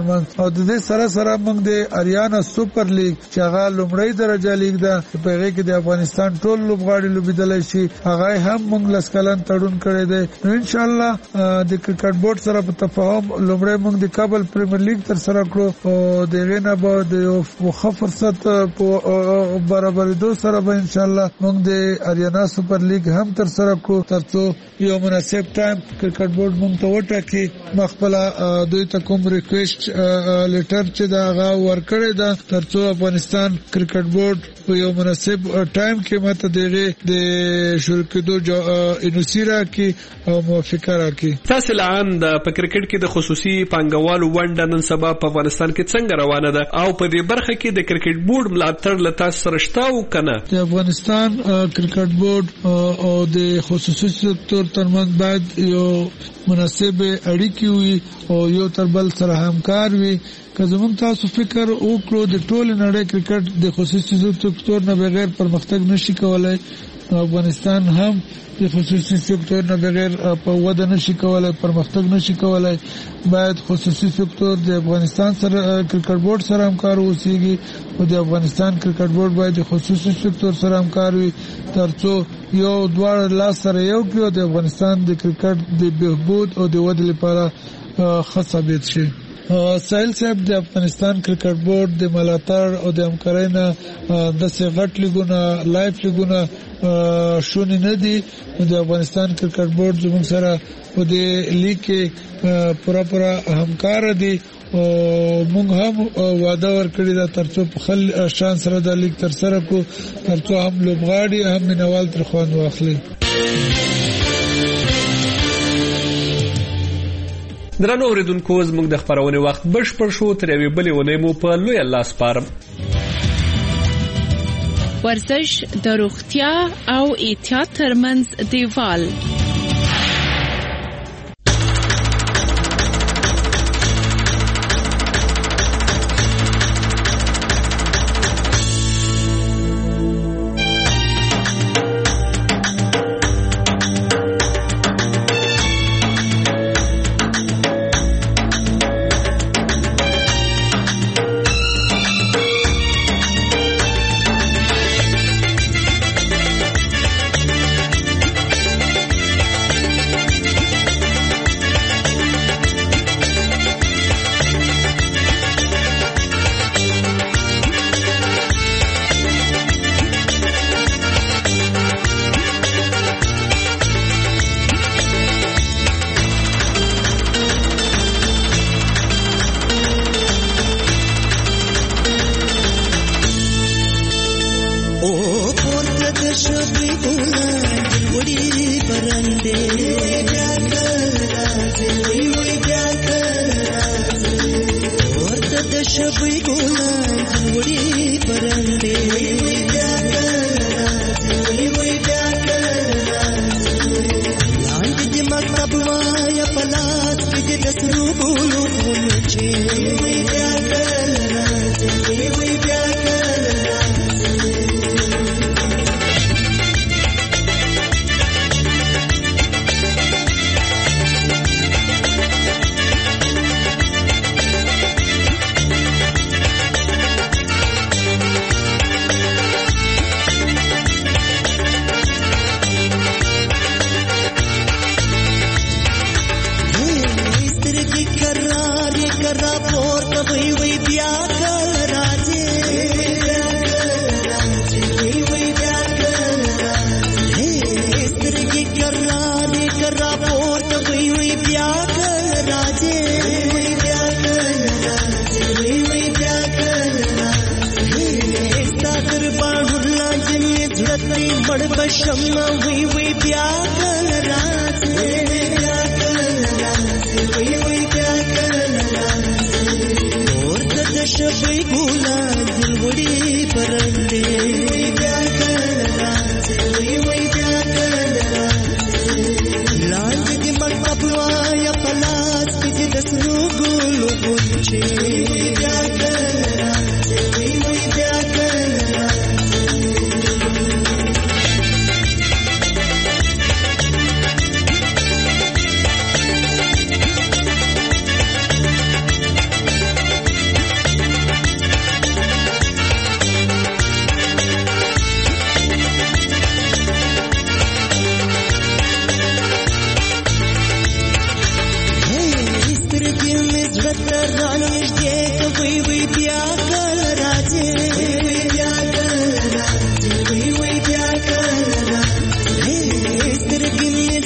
ترمنځ او د دې سره سره موږ د اریانا سپر لیګ چې هغه لومړی درجه لیګ ده په هغه کې د افغانستان ټول لوبغاړي لوبیدلای شي هغه هم موږ لس کلن تړون کړی دی نو ان شاء الله د کرکټ بورډ سره په تفاهم لومړی موږ د کابل پریمیر لیګ تر سره کړو او دغه نه به د یو ښه فرصت په برابرېدو سره به ان شاء الله موږ د اریانا سپر لیګ هم تر سره کړو ترڅو یو مناسب ټایم کرکټ بورډ موږ ته وټاکي مخبله دوی ته کوم ریکويست لیټر چې دا غا ورکړی دا ترڅو افغانستان کرکټ بورډ په یو مناسب ټایم کې ماته دغه د شروع کېدو انوسیرا کې او موافقه راکړي تاسو لعن د په کرکټ کې د خصوصي پانګوالو ونډه نن سبا په افغانستان کې څنګه روانه ده او په دې برخه کې د کرکټ بورډ ملاتړ لته سره شته او کنه د افغانستان کرکټ بورډ او د خصوصي سکتور ترمنځ باید یو مناسب اړیکې وي او یو تر بل سره همکار وي که زموږ تاسو فکر وکړو د ټول نړۍ کرکټ د خصوصي سکتور نه بغیر پرمختګ نشي کولای افغانستان هم د خصوصي سکتور نه بغیر په وده نشي کولای پرمختګ نشي کولای باید خصوصي سکتور د افغانستان سره کرکټ بورډ سره همکار اوسيږي او د افغانستان کرکټ بورډ باید د خصوصي سکتور سره همکار وي ترڅو یو دوه لاس سره یو کې د افغانستان د کرکټ د بهبود او د وده لپاره ښه ثابت شي سایل صاحب د افغانستان کرکټ بورډ د ملاتړ او د همکارۍ نه د سغټ لیګونه لایف لیګونه شونې نه دي د افغانستان کرکټ بورډ زموږ سره په دې لیګ کې پورا پورا همکار دي او موږ هم وعده ورکړی دا ترڅو په خل شان سره د لیګ تر سره کو ترڅو هم لوبغاړي هم منوال تر خوان واخلي درنو اوریدونکو زموږ د خبرونه وخت بشپړ شو تر یوې بلې ونې مو په لوی الله سپارم ورزش د روغتیا او احتیاط ترمنځ دیوال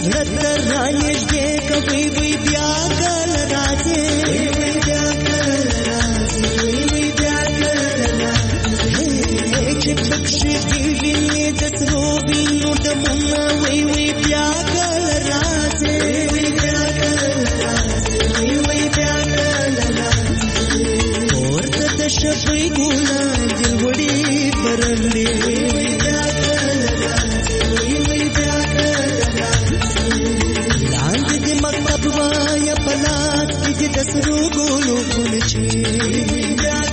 زړه تر رانږدې کوي وی بیا کله راځي وی بیا کله راځي وی بیا کله راځي چې پکښې ویني د سرو وینو ډمونه وی وی بیا کله راځي وی بیا کله راځي وی بیا کله راځي ورته د شپې ګوله دل وړي پرندې وی بیا کله راځي وی بیا کله راځي لاندې د مکتب وایا پلاس کې د سرو ګلو ګل چې بیا